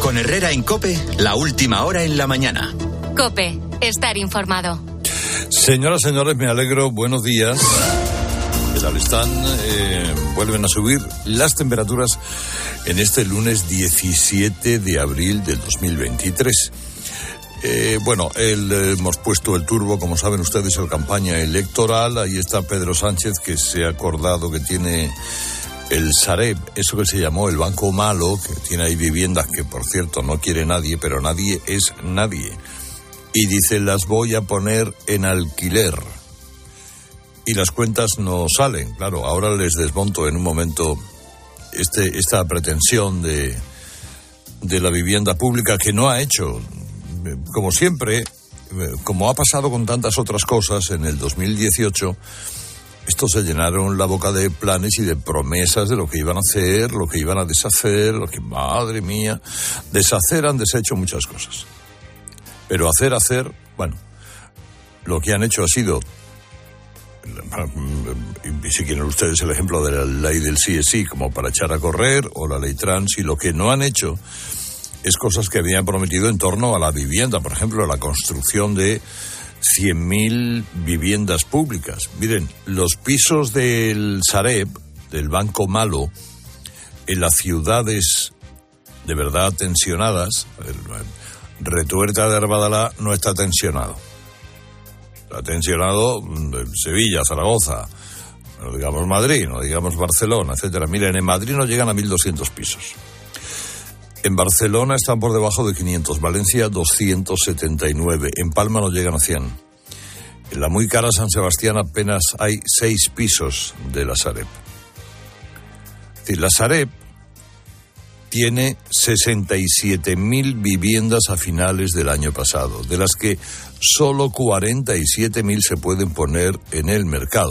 Con Herrera en COPE, la última hora en la mañana. COPE, estar informado. Señoras, señores, me alegro. Buenos días. ¿Qué tal están? Vuelven a subir las temperaturas en este lunes 17 de abril del 2023. Hemos puesto el turbo, como saben ustedes, en campaña electoral. Ahí está Pedro Sánchez, que se ha acordado que tiene el Sareb, eso que se llamó el Banco Malo, que tiene ahí viviendas que, por cierto, no quiere nadie, pero nadie es nadie. Y dice, las voy a poner en alquiler. Y las cuentas no salen. Claro, ahora les desmonto en un momento esta pretensión de la vivienda pública que no ha hecho. Como siempre, como ha pasado con tantas otras cosas, en el 2018, estos se llenaron la boca de planes y de promesas de lo que iban a hacer, lo que iban a deshacer, madre mía, deshacer, han deshecho muchas cosas. Pero hacer, bueno, lo que han hecho ha sido, y si quieren ustedes el ejemplo de la ley del sí es sí, como para echar a correr, o la ley trans, y lo que no han hecho es cosas que habían prometido en torno a la vivienda, por ejemplo, la construcción de 100.000 viviendas públicas. Miren, los pisos del Sareb, del Banco Malo, en las ciudades de verdad tensionadas, Retuerta de Arbadalá no está tensionado. Está tensionado Sevilla, Zaragoza, no digamos Madrid, no digamos Barcelona, etcétera. Miren, en Madrid no llegan a 1.200 pisos. En Barcelona están por debajo de 500, Valencia 279, en Palma no llegan a 100. En la muy cara San Sebastián apenas hay 6 pisos de la Sareb. Es decir, la Sareb tiene 67.000 viviendas a finales del año pasado, de las que solo 47.000 se pueden poner en el mercado.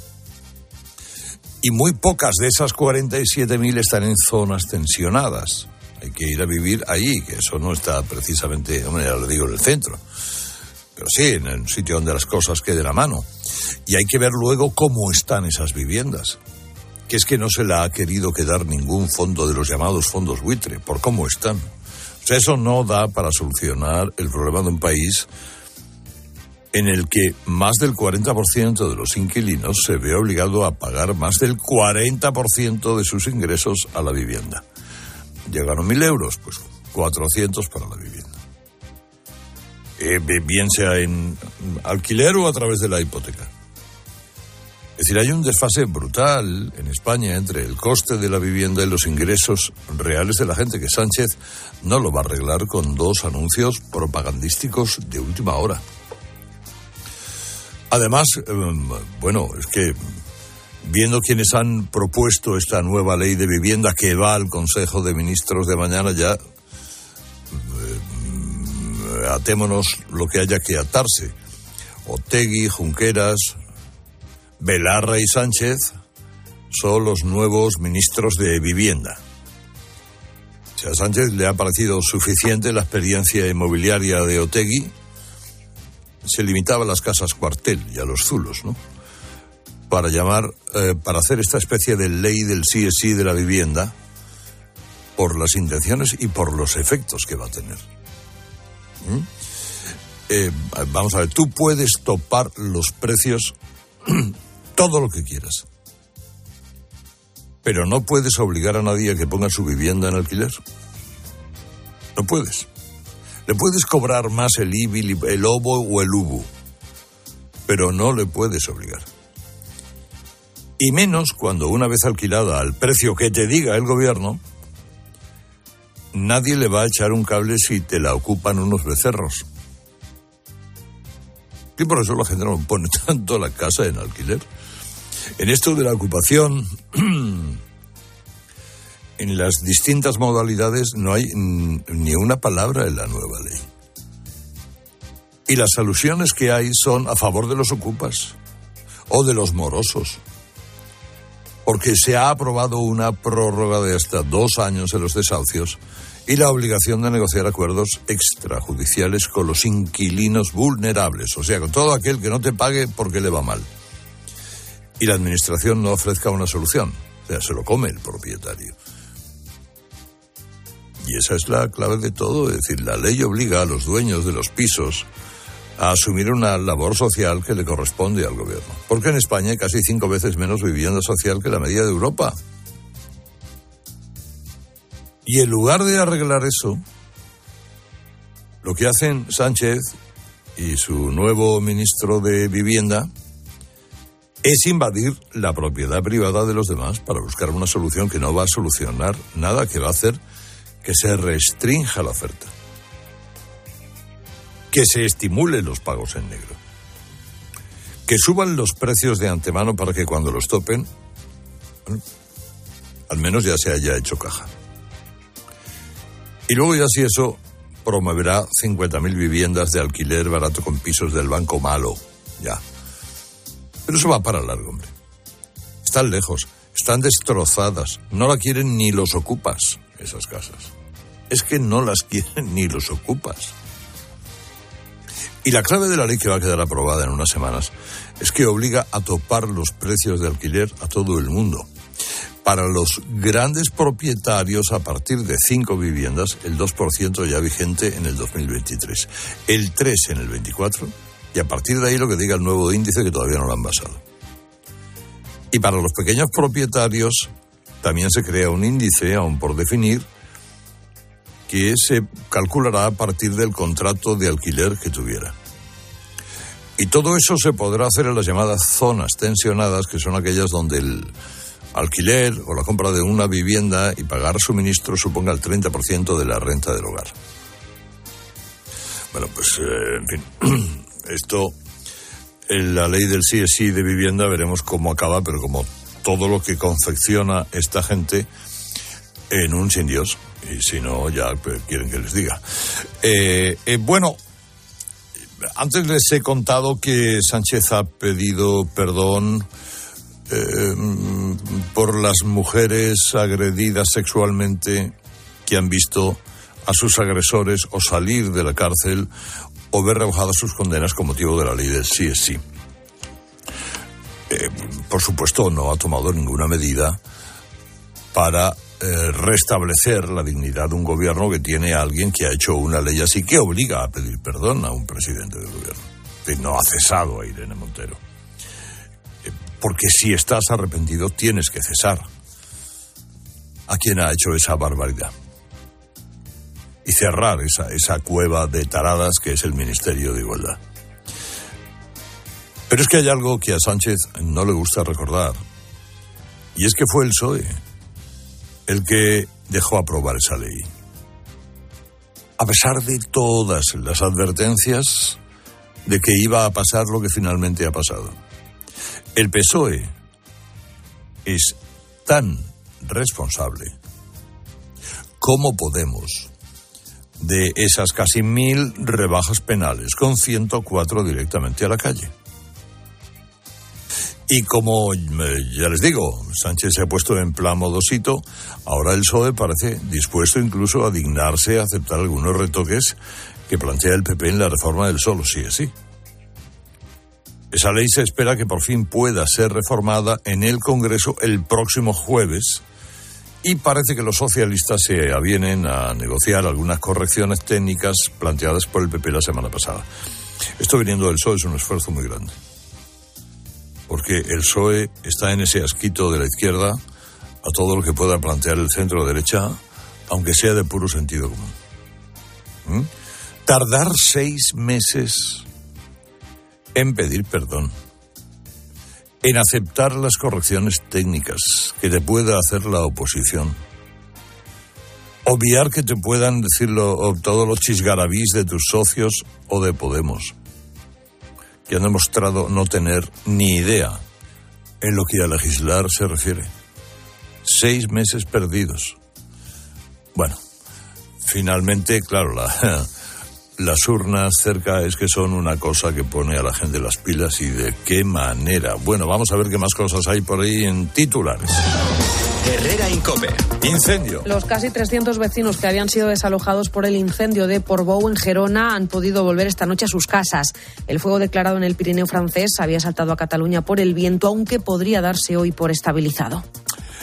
Y muy pocas de esas 47.000 están en zonas tensionadas. Hay que ir a vivir allí, que eso no está precisamente, ya lo digo, en el centro, pero sí en el sitio donde las cosas queden a mano. Y hay que ver luego cómo están esas viviendas, que es que no se la ha querido quedar ningún fondo de los llamados fondos buitre, por cómo están. O sea, eso no da para solucionar el problema de un país en el que más del 40% de los inquilinos se ve obligado a pagar más del 40% de sus ingresos a la vivienda. Llegaron 1.000 euros, pues 400 para la vivienda. Bien sea en alquiler o a través de la hipoteca. Es decir, hay un desfase brutal en España entre el coste de la vivienda y los ingresos reales de la gente, que Sánchez no lo va a arreglar con 2 anuncios propagandísticos de última hora. Además, es que viendo quienes han propuesto esta nueva ley de vivienda que va al Consejo de Ministros de mañana, ya atémonos lo que haya que atarse. Otegi, Junqueras, Belarra y Sánchez son los nuevos ministros de vivienda. O sea, a Sánchez le ha parecido suficiente la experiencia inmobiliaria de Otegi. Se limitaba a las casas cuartel y a los zulos, ¿no? Para hacer esta especie de ley del sí es sí de la vivienda, por las intenciones y por los efectos que va a tener. Vamos a ver, tú puedes topar los precios todo lo que quieras, pero no puedes obligar a nadie a que ponga su vivienda en alquiler. No puedes. Le puedes cobrar más el IBI, el OBO o el UBU, pero no le puedes obligar. Y menos cuando una vez alquilada al precio que te diga el gobierno, nadie le va a echar un cable si te la ocupan unos becerros. Y por eso la gente no pone tanto la casa en alquiler. En esto de la ocupación, en las distintas modalidades no hay ni una palabra en la nueva ley. Y las alusiones que hay son a favor de los ocupas o de los morosos. Porque se ha aprobado una prórroga de hasta 2 años en los desahucios y la obligación de negociar acuerdos extrajudiciales con los inquilinos vulnerables, o sea, con todo aquel que no te pague porque le va mal. Y la administración no ofrezca una solución, o sea, se lo come el propietario. Y esa es la clave de todo, es decir, la ley obliga a los dueños de los pisos a asumir una labor social que le corresponde al gobierno. Porque en España hay casi 5 veces menos vivienda social que la media de Europa. Y en lugar de arreglar eso, lo que hacen Sánchez y su nuevo ministro de Vivienda es invadir la propiedad privada de los demás para buscar una solución que no va a solucionar nada, que va a hacer que se restrinja la oferta, que se estimulen los pagos en negro, que suban los precios de antemano para que cuando los topen, bueno, al menos ya se haya hecho caja. Y luego ya si eso promoverá 50.000 viviendas de alquiler barato con pisos del banco malo, ya. Pero eso va para largo, hombre. Están lejos, están destrozadas, no la quieren ni los ocupas, esas casas. Es que no las quieren ni los ocupas. Y la clave de la ley que va a quedar aprobada en unas semanas es que obliga a topar los precios de alquiler a todo el mundo. Para los grandes propietarios, a partir de 5 viviendas, el 2% ya vigente en el 2023, el 3% en el 24%, y a partir de ahí lo que diga el nuevo índice, que todavía no lo han basado. Y para los pequeños propietarios también se crea un índice, aún por definir, que se calculará a partir del contrato de alquiler que tuviera. Y todo eso se podrá hacer en las llamadas zonas tensionadas, que son aquellas donde el alquiler o la compra de una vivienda y pagar suministro suponga el 30% de la renta del hogar. Bueno, pues, en fin, esto, en la ley del sí es sí de vivienda, veremos cómo acaba, pero como todo lo que confecciona esta gente en un sin Dios, y si no, ya quieren que les diga. Bueno, antes les he contado que Sánchez ha pedido perdón por las mujeres agredidas sexualmente que han visto a sus agresores o salir de la cárcel o ver rebajadas sus condenas con motivo de la ley del sí es sí. Por supuesto, no ha tomado ninguna medida para restablecer la dignidad de un gobierno que tiene a alguien que ha hecho una ley así, que obliga a pedir perdón a un presidente del gobierno, que no ha cesado a Irene Montero. Porque si estás arrepentido, tienes que cesar a quien ha hecho esa barbaridad y cerrar esa cueva de taradas que es el Ministerio de Igualdad. Pero es que hay algo que a Sánchez no le gusta recordar, y es que fue el PSOE el que dejó aprobar esa ley. A pesar de todas las advertencias de que iba a pasar lo que finalmente ha pasado. El PSOE es tan responsable como Podemos de esas casi 1.000 rebajas penales, con 104 directamente a la calle. Y como ya les digo, Sánchez se ha puesto en plan modosito, ahora el PSOE parece dispuesto incluso a dignarse a aceptar algunos retoques que plantea el PP en la reforma del solo sí es sí. Esa ley se espera que por fin pueda ser reformada en el Congreso el próximo jueves y parece que los socialistas se avienen a negociar algunas correcciones técnicas planteadas por el PP la semana pasada. Esto viniendo del PSOE es un esfuerzo muy grande, porque el PSOE está en ese asquito de la izquierda a todo lo que pueda plantear el centro-derecha, aunque sea de puro sentido común. Tardar 6 meses en pedir perdón, en aceptar las correcciones técnicas que te pueda hacer la oposición, obviar que te puedan decirlo todos los chisgarabís de tus socios o de Podemos, que han demostrado no tener ni idea en lo que a legislar se refiere. 6 meses perdidos. Bueno, finalmente, claro, las urnas cerca es que son una cosa que pone a la gente las pilas, y de qué manera. Bueno, vamos a ver qué más cosas hay por ahí en titulares. Herrera Incope. Incendio. Los casi 300 vecinos que habían sido desalojados por el incendio de Portbou en Gerona han podido volver esta noche a sus casas. El fuego declarado en el Pirineo francés había saltado a Cataluña por el viento, aunque podría darse hoy por estabilizado.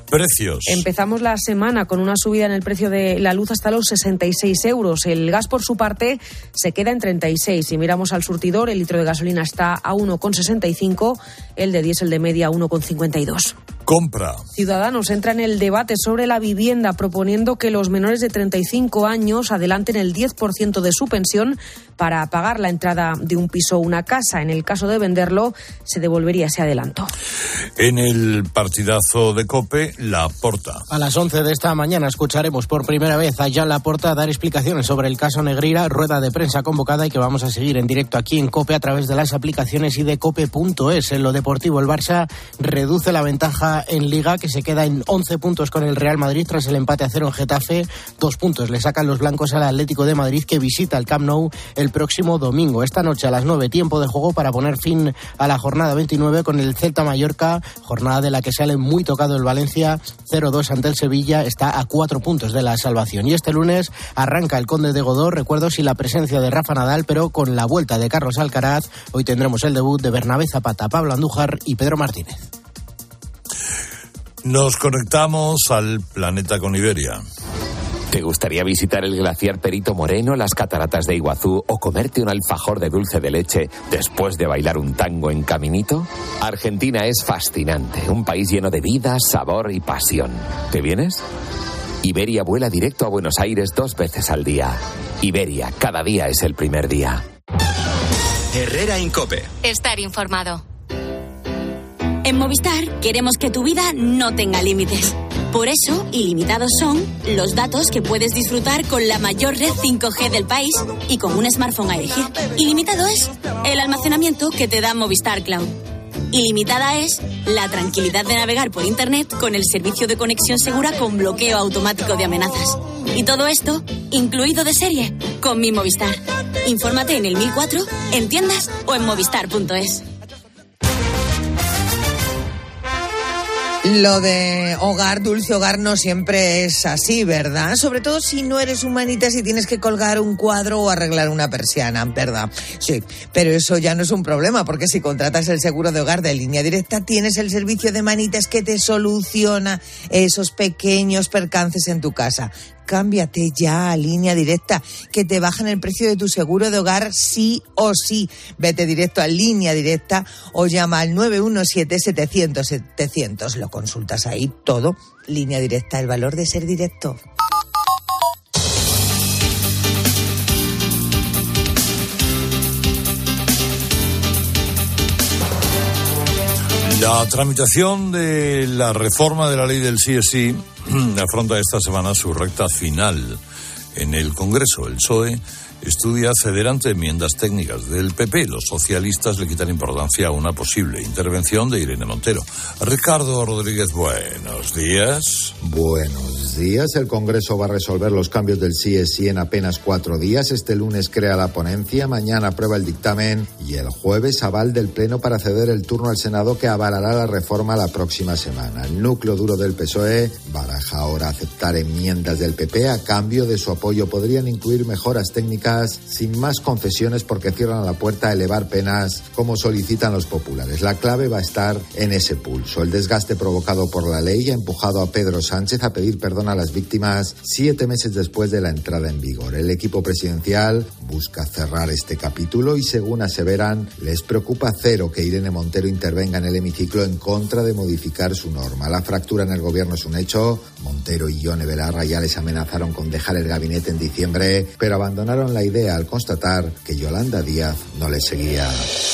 Precios. Empezamos la semana con una subida en el precio de la luz hasta los 66 euros. El gas, por su parte, se queda en 36. Si miramos al surtidor, el litro de gasolina está a 1,65, el de diésel de media a 1,52. Compra. Ciudadanos entra en el debate sobre la vivienda proponiendo que los menores de 35 años adelanten el 10% de su pensión para pagar la entrada de un piso o una casa. En el caso de venderlo, se devolvería ese adelanto. En el partidazo de COPE, Laporta. A las 11 de esta mañana escucharemos por primera vez a Joan Laporta dar explicaciones sobre el caso Negreira, rueda de prensa convocada y que vamos a seguir en directo aquí en COPE a través de las aplicaciones y de cope.es. En lo deportivo, el Barça reduce la ventaja en Liga, que se queda en 11 puntos con el Real Madrid tras el empate a 0 en Getafe. 2 puntos le sacan los blancos al Atlético de Madrid, que visita el Camp Nou el próximo domingo. Esta noche a las 9, tiempo de juego para poner fin a la jornada 29 con el Celta Mallorca, jornada de la que sale muy tocado el Valencia, 0-2 ante el Sevilla, está a 4 puntos de la salvación. Y este lunes arranca el Conde de Godó, recuerdo sin la presencia de Rafa Nadal, pero con la vuelta de Carlos Alcaraz. Hoy tendremos el debut de Bernabé Zapata, Pablo Andújar y Pedro Martínez. Nos conectamos al planeta con Iberia. ¿Te gustaría visitar el glaciar Perito Moreno, las cataratas de Iguazú o comerte un alfajor de dulce de leche después de bailar un tango en Caminito? Argentina es fascinante, un país lleno de vida, sabor y pasión. ¿Te vienes? Iberia vuela directo a Buenos Aires 2 veces al día. Iberia, cada día es el primer día. Herrera en COPE. Estar informado. En Movistar queremos que tu vida no tenga límites. Por eso, ilimitados son los datos que puedes disfrutar con la mayor red 5G del país y con un smartphone a elegir. Ilimitado es el almacenamiento que te da Movistar Cloud. Ilimitada es la tranquilidad de navegar por Internet con el servicio de conexión segura con bloqueo automático de amenazas. Y todo esto, incluido de serie, con mi Movistar. Infórmate en el 1004, en tiendas o en movistar.es. Lo de hogar, dulce hogar, no siempre es así, ¿verdad? Sobre todo si no eres humanita, si tienes que colgar un cuadro o arreglar una persiana, ¿verdad? Sí, pero eso ya no es un problema, porque si contratas el seguro de hogar de Línea Directa, tienes el servicio de manitas que te soluciona esos pequeños percances en tu casa. Cámbiate ya a Línea Directa, que te bajan el precio de tu seguro de hogar sí o sí. Vete directo a Línea Directa o llama al 917-700-700. Lo consultas ahí todo. Línea Directa, el valor de ser directo. La tramitación de la reforma de la ley del sí es sí afronta esta semana su recta final en el Congreso. El PSOE estudia ceder ante enmiendas técnicas del PP. Los socialistas le quitan importancia a una posible intervención de Irene Montero. Ricardo Rodríguez, buenos días. Buenos días. El Congreso va a resolver los cambios del sí es sí en apenas 4 días. Este lunes crea la ponencia, mañana aprueba el dictamen y el jueves aval del Pleno para ceder el turno al Senado, que avalará la reforma la próxima semana. El núcleo duro del PSOE baraja ahora aceptar enmiendas del PP. A cambio de su apoyo podrían incluir mejoras técnicas sin más concesiones, porque cierran la puerta a elevar penas como solicitan los populares. La clave va a estar en ese pulso. El desgaste provocado por la ley ha empujado a Pedro Sánchez a pedir perdón a las víctimas 7 meses después de la entrada en vigor. El equipo presidencial busca cerrar este capítulo y, según aseveran, les preocupa cero que Irene Montero intervenga en el hemiciclo en contra de modificar su norma. La fractura en el gobierno es un hecho. Montero y Ione Belarra ya les amenazaron con dejar el gabinete en diciembre, pero abandonaron la idea al constatar que Yolanda Díaz no les seguía.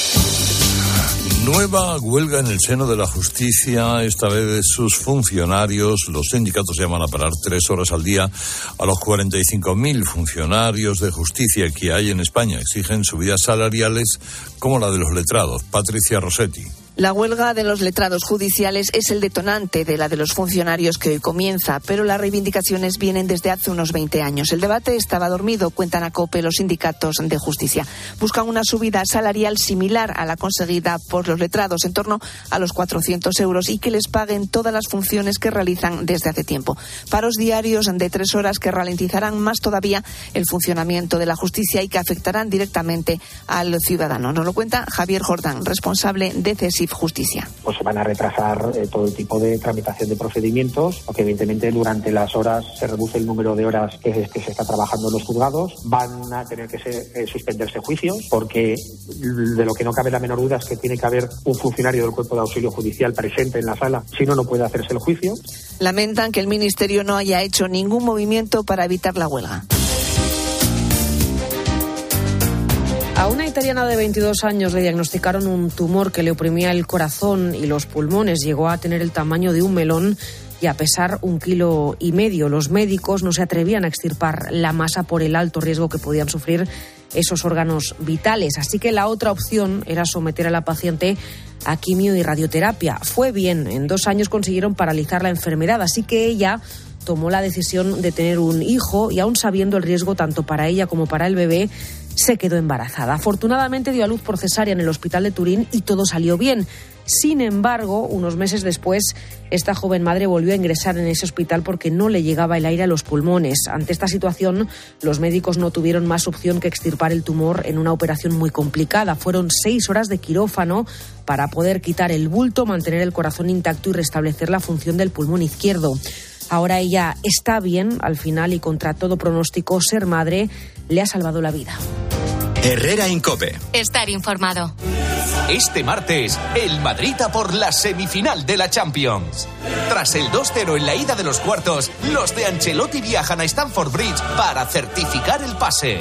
Nueva huelga en el seno de la justicia, esta vez de sus funcionarios. Los sindicatos llaman a parar 3 horas al día a los 45.000 funcionarios de justicia que hay en España. Exigen subidas salariales como la de los letrados. Patricia Rossetti. La huelga de los letrados judiciales es el detonante de la de los funcionarios que hoy comienza, pero las reivindicaciones vienen desde hace unos 20 años. El debate estaba dormido, cuentan a COPE los sindicatos de justicia. Buscan una subida salarial similar a la conseguida por los letrados, en torno a los 400 euros, y que les paguen todas las funciones que realizan desde hace tiempo. Paros diarios de 3 horas que ralentizarán más todavía el funcionamiento de la justicia y que afectarán directamente al ciudadano. Nos lo cuenta Javier Jordán, responsable de CESIF CIF Justicia. Pues se van a retrasar todo el tipo de tramitación de procedimientos, porque evidentemente durante las horas se reduce el número de horas que se está trabajando en los juzgados. Van a tener que suspenderse juicios, porque de lo que no cabe la menor duda es que tiene que haber un funcionario del cuerpo de auxilio judicial presente en la sala, si no, no puede hacerse el juicio. Lamentan que el Ministerio no haya hecho ningún movimiento para evitar la huelga. A una italiana de 22 años le diagnosticaron un tumor que le oprimía el corazón y los pulmones. Llegó a tener el tamaño de un melón y a pesar 1,5 kilos. Los médicos no se atrevían a extirpar la masa por el alto riesgo que podían sufrir esos órganos vitales. Así que la otra opción era someter a la paciente a quimio y radioterapia. Fue bien, en 2 años consiguieron paralizar la enfermedad, así que ella tomó la decisión de tener un hijo y aún sabiendo el riesgo tanto para ella como para el bebé, se quedó embarazada. Afortunadamente dio a luz por cesárea en el hospital de Turín y todo salió bien. Sin embargo, unos meses después, esta joven madre volvió a ingresar en ese hospital porque no le llegaba el aire a los pulmones. Ante esta situación, los médicos no tuvieron más opción que extirpar el tumor en una operación muy complicada. Fueron 6 horas de quirófano para poder quitar el bulto, mantener el corazón intacto y restablecer la función del pulmón izquierdo. Ahora ella está bien al final y contra todo pronóstico, ser madre le ha salvado la vida. Herrera en COPE. Estar informado. Este martes, el Madrid a por la semifinal de la Champions. Tras el 2-0 en la ida de los cuartos, los de Ancelotti viajan a Stamford Bridge para certificar el pase.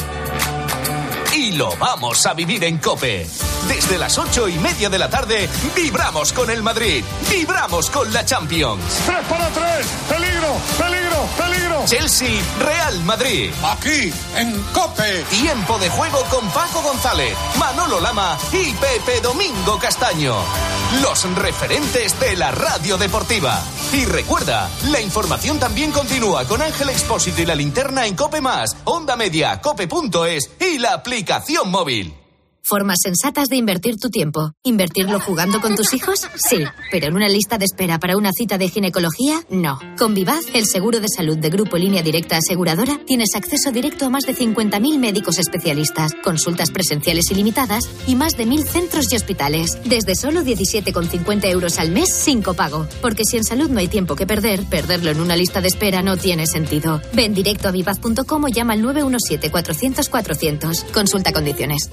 Y lo vamos a vivir en COPE. Desde las 8:30 de la tarde, vibramos con el Madrid, vibramos con la Champions. 3-3, peligro, peligro, peligro. Chelsea, Real Madrid. Aquí, en COPE. Tiempo de juego con Paco González, Manolo Lama y Pepe Domingo Castaño. Los referentes de la radio deportiva. Y recuerda, la información también continúa con Ángel Expósito y la linterna en COPE+, Onda Media, cope.es y la aplicación móvil. Formas sensatas de invertir tu tiempo. ¿Invertirlo jugando con tus hijos? Sí, pero en una lista de espera para una cita de ginecología, no. Con Vivaz, el seguro de salud de Grupo Línea Directa Aseguradora, tienes acceso directo a más de 50.000 médicos especialistas, consultas presenciales ilimitadas y más de 1.000 centros y hospitales. Desde solo 17,50 euros al mes sin copago. Porque si en salud no hay tiempo que perder, perderlo en una lista de espera no tiene sentido. Ven directo a vivaz.com o llama al 917-400-400. Consulta condiciones.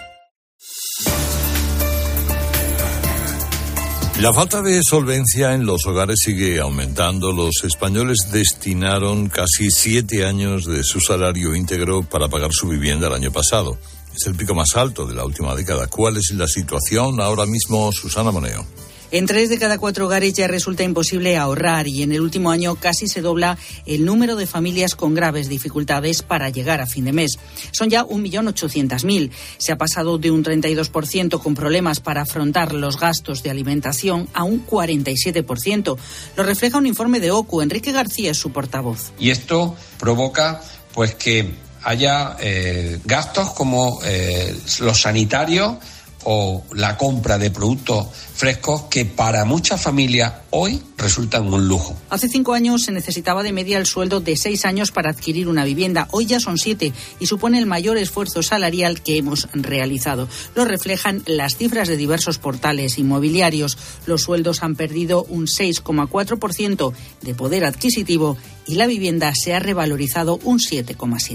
La falta de solvencia en los hogares sigue aumentando. Los españoles destinaron casi 7 años de su salario íntegro para pagar su vivienda el año pasado. Es el pico más alto de la última década. ¿Cuál es la situación ahora mismo, Susana Moneo? En 3 de cada 4 hogares ya resulta imposible ahorrar y en el último año casi se dobla el número de familias con graves dificultades para llegar a fin de mes. Son ya 1.800.000. Se ha pasado de un 32% con problemas para afrontar los gastos de alimentación a un 47%. Lo refleja un informe de OCU. Enrique García es su portavoz. Y esto provoca pues que haya gastos como los sanitarios o la compra de productos frescos que para muchas familias hoy resultan un lujo. Hace 5 años se necesitaba de media el sueldo de 6 años para adquirir una vivienda. Hoy ya son 7 y supone el mayor esfuerzo salarial que hemos realizado. Lo reflejan las cifras de diversos portales inmobiliarios. Los sueldos han perdido un 6,4% de poder adquisitivo y la vivienda se ha revalorizado un 7,7%.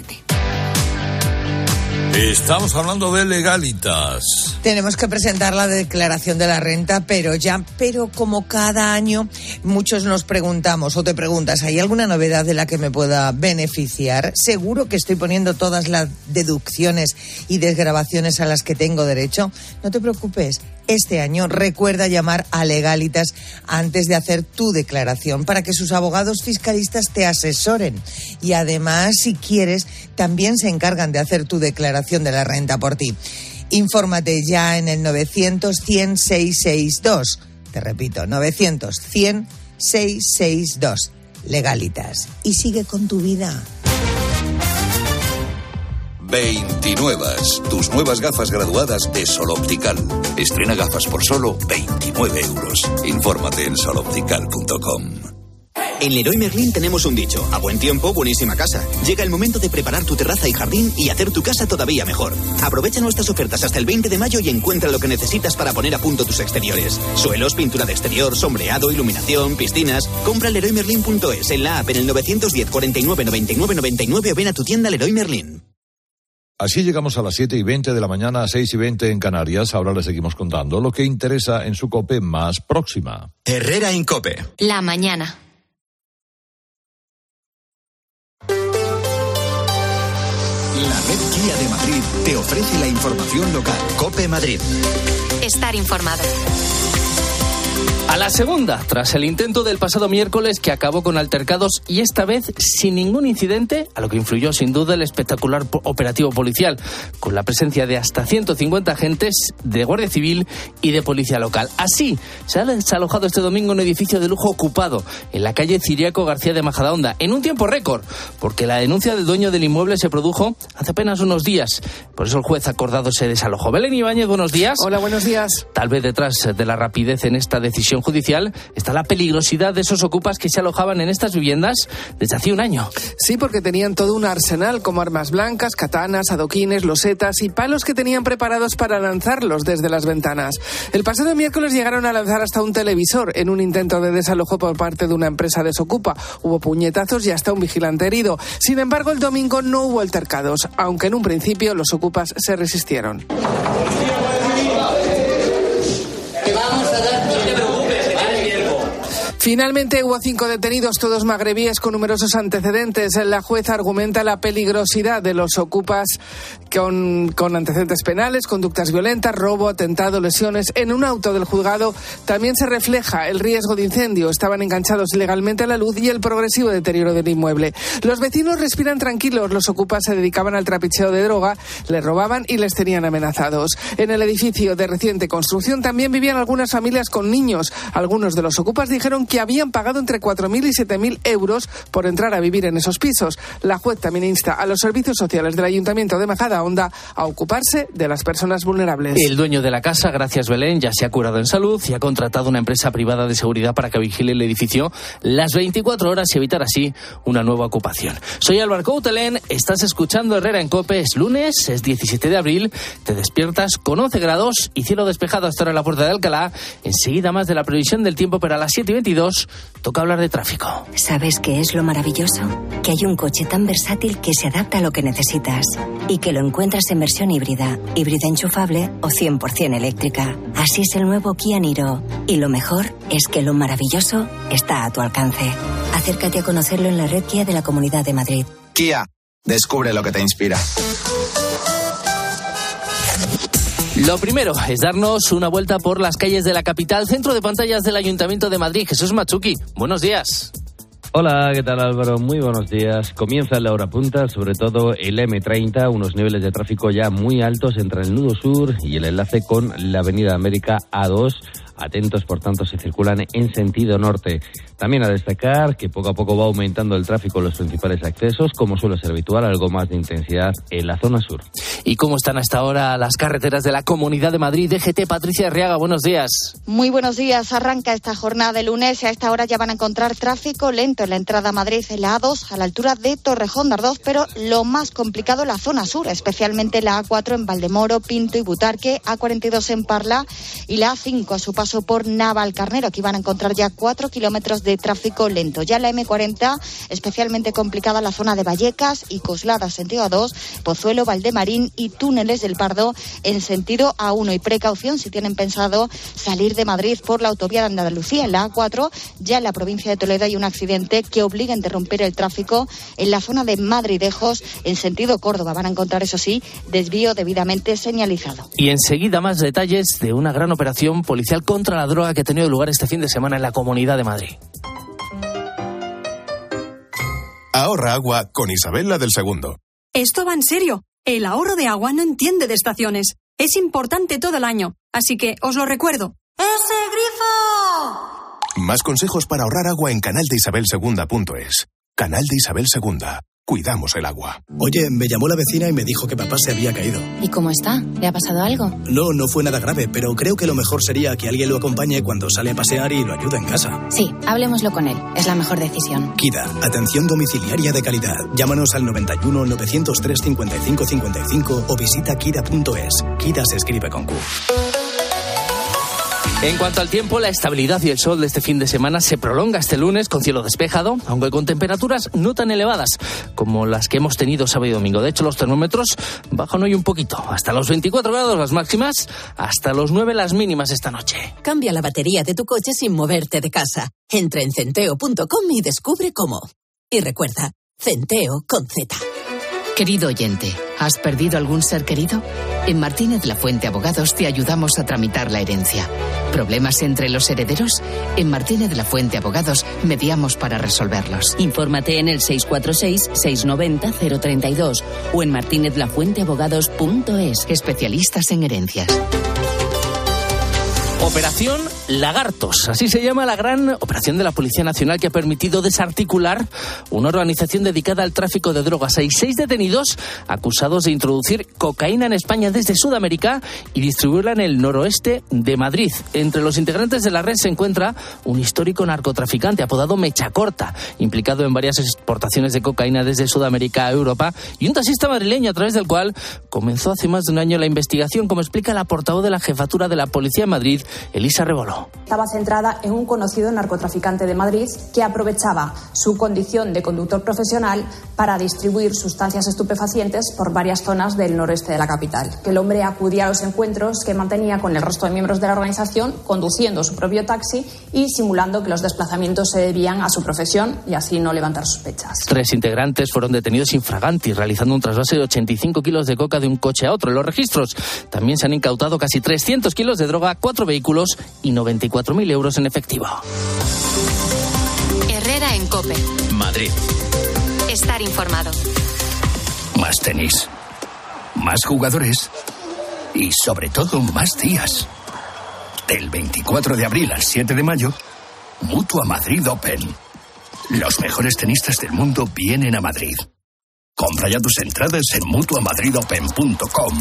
Estamos hablando de Legalitas. Tenemos que presentar la declaración de la renta, pero como cada año muchos nos preguntamos o te preguntas, ¿hay alguna novedad de la que me pueda beneficiar? Seguro que estoy poniendo todas las deducciones y desgravaciones a las que tengo derecho. No te preocupes. Este año recuerda llamar a Legalitas antes de hacer tu declaración para que sus abogados fiscalistas te asesoren. Y además, si quieres, también se encargan de hacer tu declaración de la renta por ti. Infórmate ya en el 900-100-662. Te repito, 900-100-662. Legalitas. Y sigue con tu vida. 29. Tus nuevas gafas graduadas de Sol Optical. Estrena gafas por solo 29 euros. Infórmate en soloptical.com. En Leroy Merlin tenemos un dicho: a buen tiempo, buenísima casa. Llega el momento de preparar tu terraza y jardín y hacer tu casa todavía mejor. Aprovecha nuestras ofertas hasta el 20 de mayo y encuentra lo que necesitas para poner a punto tus exteriores. Suelos, pintura de exterior, sombreado, iluminación, piscinas. Compra LeroyMerlin.es en la app, en el 910 49 99 99 o ven a tu tienda Leroy Merlin. Así llegamos a las 7:20 de la mañana, 6:20 en Canarias. Ahora les seguimos contando lo que interesa en su COPE más próxima. Herrera en COPE. La mañana. La red Kia de Madrid te ofrece la información local. COPE Madrid. Estar informado. A la segunda, tras el intento del pasado miércoles que acabó con altercados y esta vez sin ningún incidente, a lo que influyó sin duda el espectacular operativo policial, con la presencia de hasta 150 agentes de Guardia Civil y de Policía Local. Así, se ha desalojado este domingo un edificio de lujo ocupado en la calle Ciriaco García de Majadahonda, en un tiempo récord, porque la denuncia del dueño del inmueble se produjo hace apenas unos días. Por eso el juez ha acordado ese desalojo. Belén Ibáñez, buenos días. Hola, buenos días. Tal vez detrás de la rapidez en esta decisión judicial está la peligrosidad de esos ocupas que se alojaban en estas viviendas desde hace un año. Sí, porque tenían todo un arsenal como armas blancas, katanas, adoquines, losetas y palos que tenían preparados para lanzarlos desde las ventanas. El pasado miércoles llegaron a lanzar hasta un televisor en un intento de desalojo por parte de una empresa desocupa. Hubo puñetazos y hasta un vigilante herido. Sin embargo, el domingo no hubo altercados, aunque en un principio los ocupas se resistieron. Finalmente hubo 5 detenidos, todos magrebíes con numerosos antecedentes. La jueza argumenta la peligrosidad de los ocupas con antecedentes penales, conductas violentas, robo, atentado, lesiones. En un auto del juzgado también se refleja el riesgo de incendio. Estaban enganchados ilegalmente a la luz y el progresivo deterioro del inmueble. Los vecinos respiran tranquilos. Los ocupas se dedicaban al trapicheo de droga, les robaban y les tenían amenazados. En el edificio de reciente construcción también vivían algunas familias con niños. Algunos de los ocupas dijeron que habían pagado entre 4.000 y 7.000 euros por entrar a vivir en esos pisos. La juez también insta a los servicios sociales del Ayuntamiento de Majadahonda a ocuparse de las personas vulnerables. El dueño de la casa, gracias Belén, ya se ha curado en salud y ha contratado una empresa privada de seguridad para que vigile el edificio las 24 horas y evitar así una nueva ocupación. Soy Álvaro Coutelén, estás escuchando Herrera en COPE. Es lunes, es 17 de abril, te despiertas con 11 grados y cielo despejado hasta ahora en la Puerta de Alcalá. Enseguida más de la previsión del tiempo, pero a las 7:22 toca hablar de tráfico. ¿Sabes qué es lo maravilloso? Que hay un coche tan versátil que se adapta a lo que necesitas y que lo encuentras en versión híbrida enchufable o 100% eléctrica. Así es el nuevo Kia Niro. Y lo mejor es que lo maravilloso está a tu alcance. Acércate a conocerlo en la red Kia de la Comunidad de Madrid. Kia, descubre lo que te inspira. Lo primero es darnos una vuelta por las calles de la capital, centro de pantallas del Ayuntamiento de Madrid. Jesús Machuqui, buenos días. Hola, ¿qué tal Álvaro? Muy buenos días. Comienza la hora punta, sobre todo el M30, unos niveles de tráfico ya muy altos entre el nudo sur y el enlace con la Avenida América A2. Atentos, por tanto, se circulan en sentido norte. También a destacar que poco a poco va aumentando el tráfico en los principales accesos, como suele ser habitual, algo más de intensidad en la zona sur. ¿Y cómo están hasta ahora las carreteras de la Comunidad de Madrid? DGT, Patricia Arriaga, buenos días. Muy buenos días. Arranca esta jornada de lunes y a esta hora ya van a encontrar tráfico lento en la entrada a Madrid, en la A2, a la altura de Torrejón de Ardoz, pero lo más complicado en la zona sur, especialmente la A4 en Valdemoro, Pinto y Butarque, A42 en Parla y la A5 a su paso por Navalcarnero. Aquí van a encontrar ya 4 kilómetros de tráfico lento. Ya la M40, especialmente complicada en la zona de Vallecas y Coslada, sentido A2, Pozuelo, Valdemarín y Túneles del Pardo en sentido A1. Y precaución si tienen pensado salir de Madrid por la autovía de Andalucía. En la A4, ya en la provincia de Toledo hay un accidente que obliga a interrumpir el tráfico en la zona de Madridejos en sentido Córdoba. Van a encontrar, eso sí, desvío debidamente señalizado. Y enseguida más detalles de una gran operación policial contra la droga que ha tenido lugar este fin de semana en la Comunidad de Madrid. Ahorra agua con Isabel la del Segundo. Esto va en serio. El ahorro de agua no entiende de estaciones. Es importante todo el año. Así que os lo recuerdo. ¡Ese grifo! Más consejos para ahorrar agua en canaldeisabelsegunda.es. Canal de Isabel II. Cuidamos el agua. Oye, me llamó la vecina y me dijo que papá se había caído. ¿Y cómo está? ¿Le ha pasado algo? No fue nada grave, pero creo que lo mejor sería que alguien lo acompañe cuando sale a pasear y lo ayude en casa. Sí, hablemoslo con él. Es la mejor decisión. Kida, atención domiciliaria de calidad. Llámanos al 91 903 55 55 o visita kida.es. Kida se escribe con Q. En cuanto al tiempo, la estabilidad y el sol de este fin de semana se prolonga este lunes con cielo despejado, aunque con temperaturas no tan elevadas como las que hemos tenido sábado y domingo. De hecho, los termómetros bajan hoy un poquito, hasta los 24 grados las máximas, hasta los 9 las mínimas esta noche. Cambia la batería de tu coche sin moverte de casa. Entra en centeo.com y descubre cómo. Y recuerda, Centeo con Z. Querido oyente, ¿has perdido algún ser querido? En Martínez La Fuente Abogados te ayudamos a tramitar la herencia. ¿Problemas entre los herederos? En Martínez La Fuente Abogados mediamos para resolverlos. Infórmate en el 646-690-032 o en martinezlafuenteabogados.es. Especialistas en herencias. Operación Lagartos, así se llama la gran operación de la Policía Nacional que ha permitido desarticular una organización dedicada al tráfico de drogas. Hay 6 detenidos acusados de introducir cocaína en España desde Sudamérica y distribuirla en el noroeste de Madrid. Entre los integrantes de la red se encuentra un histórico narcotraficante apodado Mecha Corta, implicado en varias exportaciones de cocaína desde Sudamérica a Europa, y un taxista madrileño a través del cual comenzó hace más de un año la investigación, como explica la portavoz de la Jefatura de la Policía de Madrid, Elisa Reboló. Estaba centrada en un conocido narcotraficante de Madrid que aprovechaba su condición de conductor profesional para distribuir sustancias estupefacientes por varias zonas del noroeste de la capital. El hombre acudía a los encuentros que mantenía con el resto de miembros de la organización, conduciendo su propio taxi y simulando que los desplazamientos se debían a su profesión y así no levantar sospechas. 3 integrantes fueron detenidos infraganti, realizando un trasvase de 85 kilos de coca de un coche a otro. En los registros también se han incautado casi 300 kilos de droga, 4 vehículos y 94.000 euros en efectivo. Herrera en COPE. Madrid. Estar informado. Más tenis. Más jugadores. Y sobre todo más días. Del 24 de abril al 7 de mayo, Mutua Madrid Open. Los mejores tenistas del mundo vienen a Madrid. Compra ya tus entradas en mutuamadridopen.com.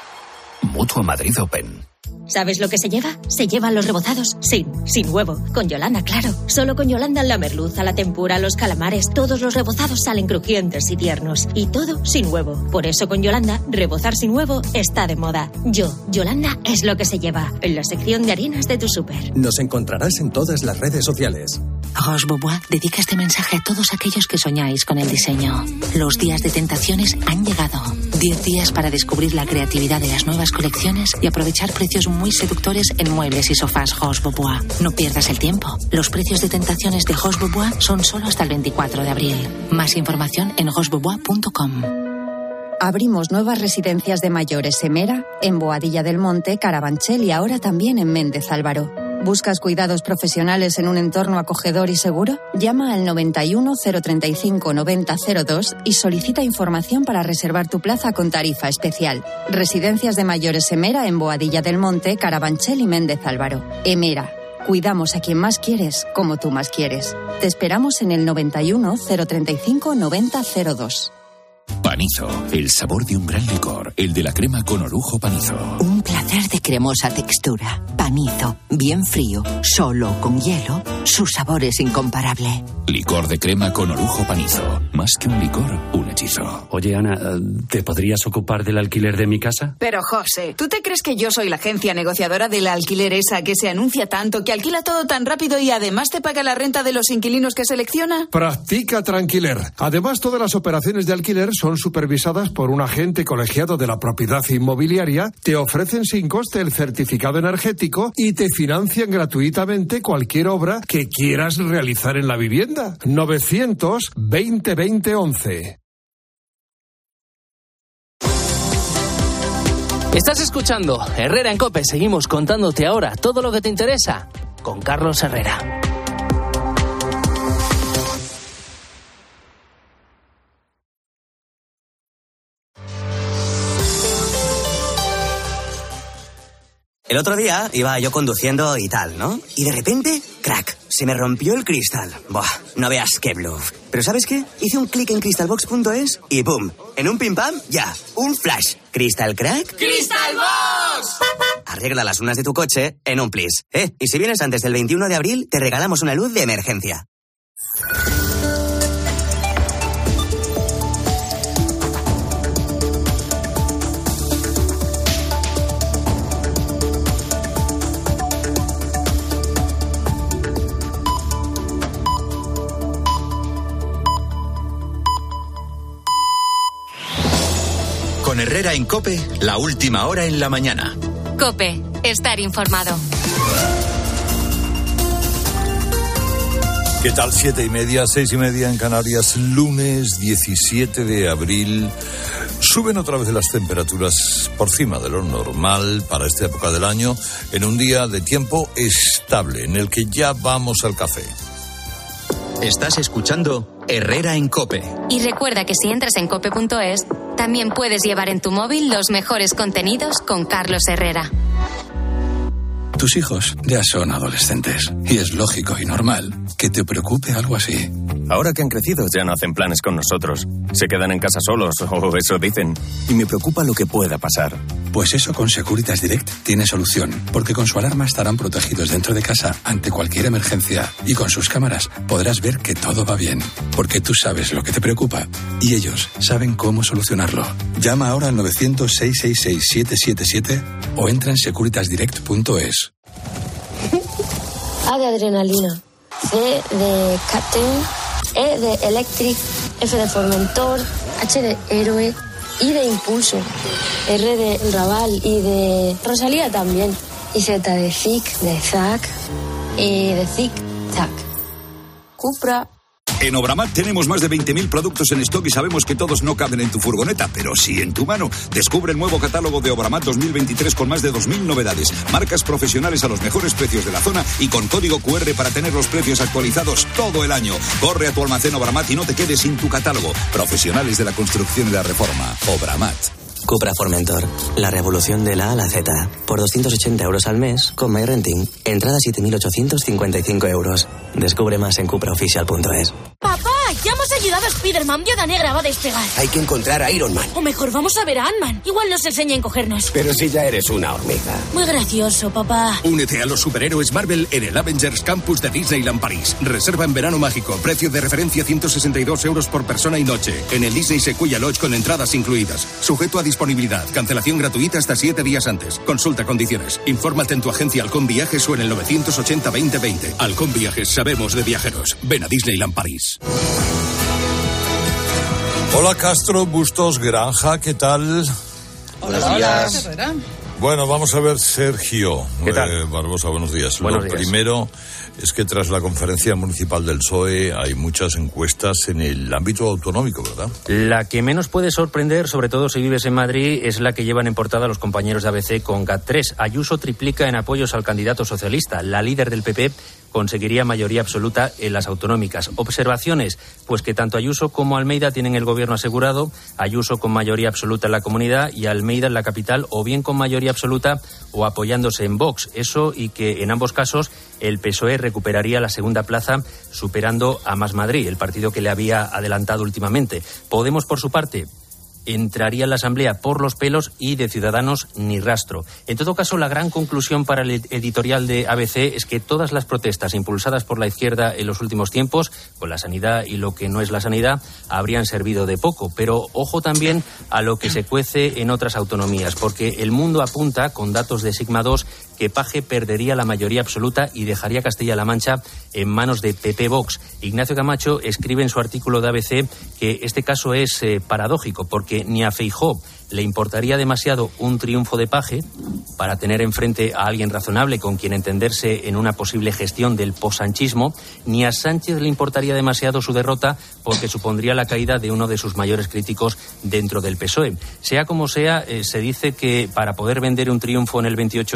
Mutua Madrid Open. ¿Sabes lo que se lleva? Se llevan los rebozados sin huevo. Con Yolanda, claro. Solo con Yolanda la merluza, la tempura, los calamares, todos los rebozados salen crujientes y tiernos. Y todo sin huevo. Por eso con Yolanda, rebozar sin huevo está de moda. Yolanda es lo que se lleva. En la sección de harinas de tu súper. Nos encontrarás en todas las redes sociales. Roche Bobois dedica este mensaje a todos aquellos que soñáis con el diseño. Los días de tentaciones han llegado. 10 días para descubrir la creatividad de las nuevas colecciones y aprovechar precios muy seductores en muebles y sofás Roche Bobois. No pierdas el tiempo. Los precios de tentaciones de Roche Bobois son solo hasta el 24 de abril. Más información en rochebobois.com. Abrimos nuevas residencias de mayores Emera, en Boadilla del Monte, Carabanchel y ahora también en Méndez Álvaro. ¿Buscas cuidados profesionales en un entorno acogedor y seguro? Llama al 91 035 9002 y solicita información para reservar tu plaza con tarifa especial. Residencias de mayores Emera en Boadilla del Monte, Carabanchel y Méndez Álvaro. Emera. Cuidamos a quien más quieres, como tú más quieres. Te esperamos en el 91 035 9002. Panizo, el sabor de un gran licor, el de la crema con orujo Panizo. Un placer de cremosa textura. Panizo, bien frío, solo con hielo, su sabor es incomparable. Licor de crema con orujo Panizo. Más que un licor, un hechizo. Oye, Ana, ¿te podrías ocupar del alquiler de mi casa? Pero, José, ¿tú te crees que yo soy la agencia negociadora del alquiler esa que se anuncia tanto, que alquila todo tan rápido y además te paga la renta de los inquilinos que selecciona? Practica Tranquiler. Además, todas las operaciones de alquiler son supervisadas por un agente colegiado de la propiedad inmobiliaria, te ofrecen sin coste el certificado energético y te financian gratuitamente cualquier obra que quieras realizar en la vivienda. 900-20-20-11. Estás escuchando Herrera en COPE. Seguimos contándote ahora todo lo que te interesa con Carlos Herrera. El otro día iba yo conduciendo y tal, ¿no? Y de repente, crack, se me rompió el cristal. Buah, no veas qué bluff. Pero ¿sabes qué? Hice un clic en crystalbox.es y ¡boom! En un pim pam, ya, un flash. ¿Crystal Crack? ¡Crystalbox! Arregla las lunas de tu coche en un plis. Y si vienes antes del 21 de abril, te regalamos una luz de emergencia. Con Herrera en COPE, la última hora en la mañana. COPE, estar informado. ¿Qué tal? 7:30, 6:30 en Canarias, lunes 17 de abril. Suben otra vez las temperaturas por encima de lo normal para esta época del año, en un día de tiempo estable, en el que ya vamos al café. Estás escuchando Herrera en COPE. Y recuerda que si entras en cope.es, también puedes llevar en tu móvil los mejores contenidos con Carlos Herrera. Tus hijos ya son adolescentes y es lógico y normal que te preocupe algo así. Ahora que han crecido ya no hacen planes con nosotros. Se quedan en casa solos, o eso dicen. Y me preocupa lo que pueda pasar. Pues eso con Securitas Direct tiene solución, porque con su alarma estarán protegidos dentro de casa ante cualquier emergencia y con sus cámaras podrás ver que todo va bien, porque tú sabes lo que te preocupa y ellos saben cómo solucionarlo. Llama ahora al 900-666-777 o entra en securitasdirect.es. A de adrenalina, C de Captain, E de Electric, F de Formentor, H de Héroe, I de Impulso, R de Raval y de Rosalía también, y Z de Zic, de Zac, y de Zic, Zac. Cupra. En Obramat tenemos más de 20.000 productos en stock y sabemos que todos no caben en tu furgoneta, pero sí en tu mano. Descubre el nuevo catálogo de Obramat 2023 con más de 2.000 novedades, marcas profesionales a los mejores precios de la zona y con código QR para tener los precios actualizados todo el año. Corre a tu almacén Obramat y no te quedes sin tu catálogo. Profesionales de la construcción y la reforma. Obramat. Cupra Formentor, la revolución de la A a la Z. Por 280 euros al mes, con MyRenting. Entrada 7.855 euros. Descubre más en cupraoficial.es. ¡Papá! ¡Ya hemos ayudado a Spider-Man! Viuda Negra va a despegar. Hay que encontrar a Iron Man. O mejor, vamos a ver a Ant-Man. Igual nos enseña a encogernos. Pero si ya eres una hormiga. Muy gracioso, papá. Únete a los superhéroes Marvel en el Avengers Campus de Disneyland París. Reserva en verano mágico. Precio de referencia 162 euros por persona y noche. En el Disney Sequoia Lodge con entradas incluidas. Sujeto a disponibilidad. Cancelación gratuita hasta 7 días antes. Consulta condiciones. Infórmate en tu agencia Halcón Viajes o en el 980-2020. Halcón Viajes, sabemos de viajeros. Ven a Disneyland París. Hola Castro, Bustos, Granja, ¿qué tal? Buenos días. Bueno, vamos a ver, Sergio. ¿Qué tal? Barbosa, buenos días. Buenos Lo días. primero es que tras la conferencia municipal del PSOE hay muchas encuestas en el ámbito autonómico, ¿verdad? La que menos puede sorprender, sobre todo si vives en Madrid, es la que llevan en portada los compañeros de ABC con GAT3. Ayuso triplica en apoyos al candidato socialista. La líder del PP conseguiría mayoría absoluta en las autonómicas. Observaciones, pues que tanto Ayuso como Almeida tienen el gobierno asegurado, Ayuso con mayoría absoluta en la comunidad y Almeida en la capital, o bien con mayoría absoluta o apoyándose en Vox. Eso, y que en ambos casos el PSOE recuperaría la segunda plaza superando a Más Madrid, el partido que le había adelantado últimamente. Podemos, por su parte, entraría en la Asamblea por los pelos y de Ciudadanos ni rastro. En todo caso, la gran conclusión para el editorial de ABC es que todas las protestas impulsadas por la izquierda en los últimos tiempos, con la sanidad y lo que no es la sanidad, habrían servido de poco. Pero ojo también a lo que se cuece en otras autonomías, porque El Mundo apunta, con datos de Sigma 2, que Paje perdería la mayoría absoluta y dejaría Castilla-La Mancha en manos de PP Vox. Ignacio Camacho escribe en su artículo de ABC que este caso es paradójico, porque ni a Feijóo le importaría demasiado un triunfo de Paje para tener enfrente a alguien razonable con quien entenderse en una posible gestión del posanchismo, ni a Sánchez le importaría demasiado su derrota porque supondría la caída de uno de sus mayores críticos dentro del PSOE. Sea como sea, se dice que para poder vender un triunfo en el 28M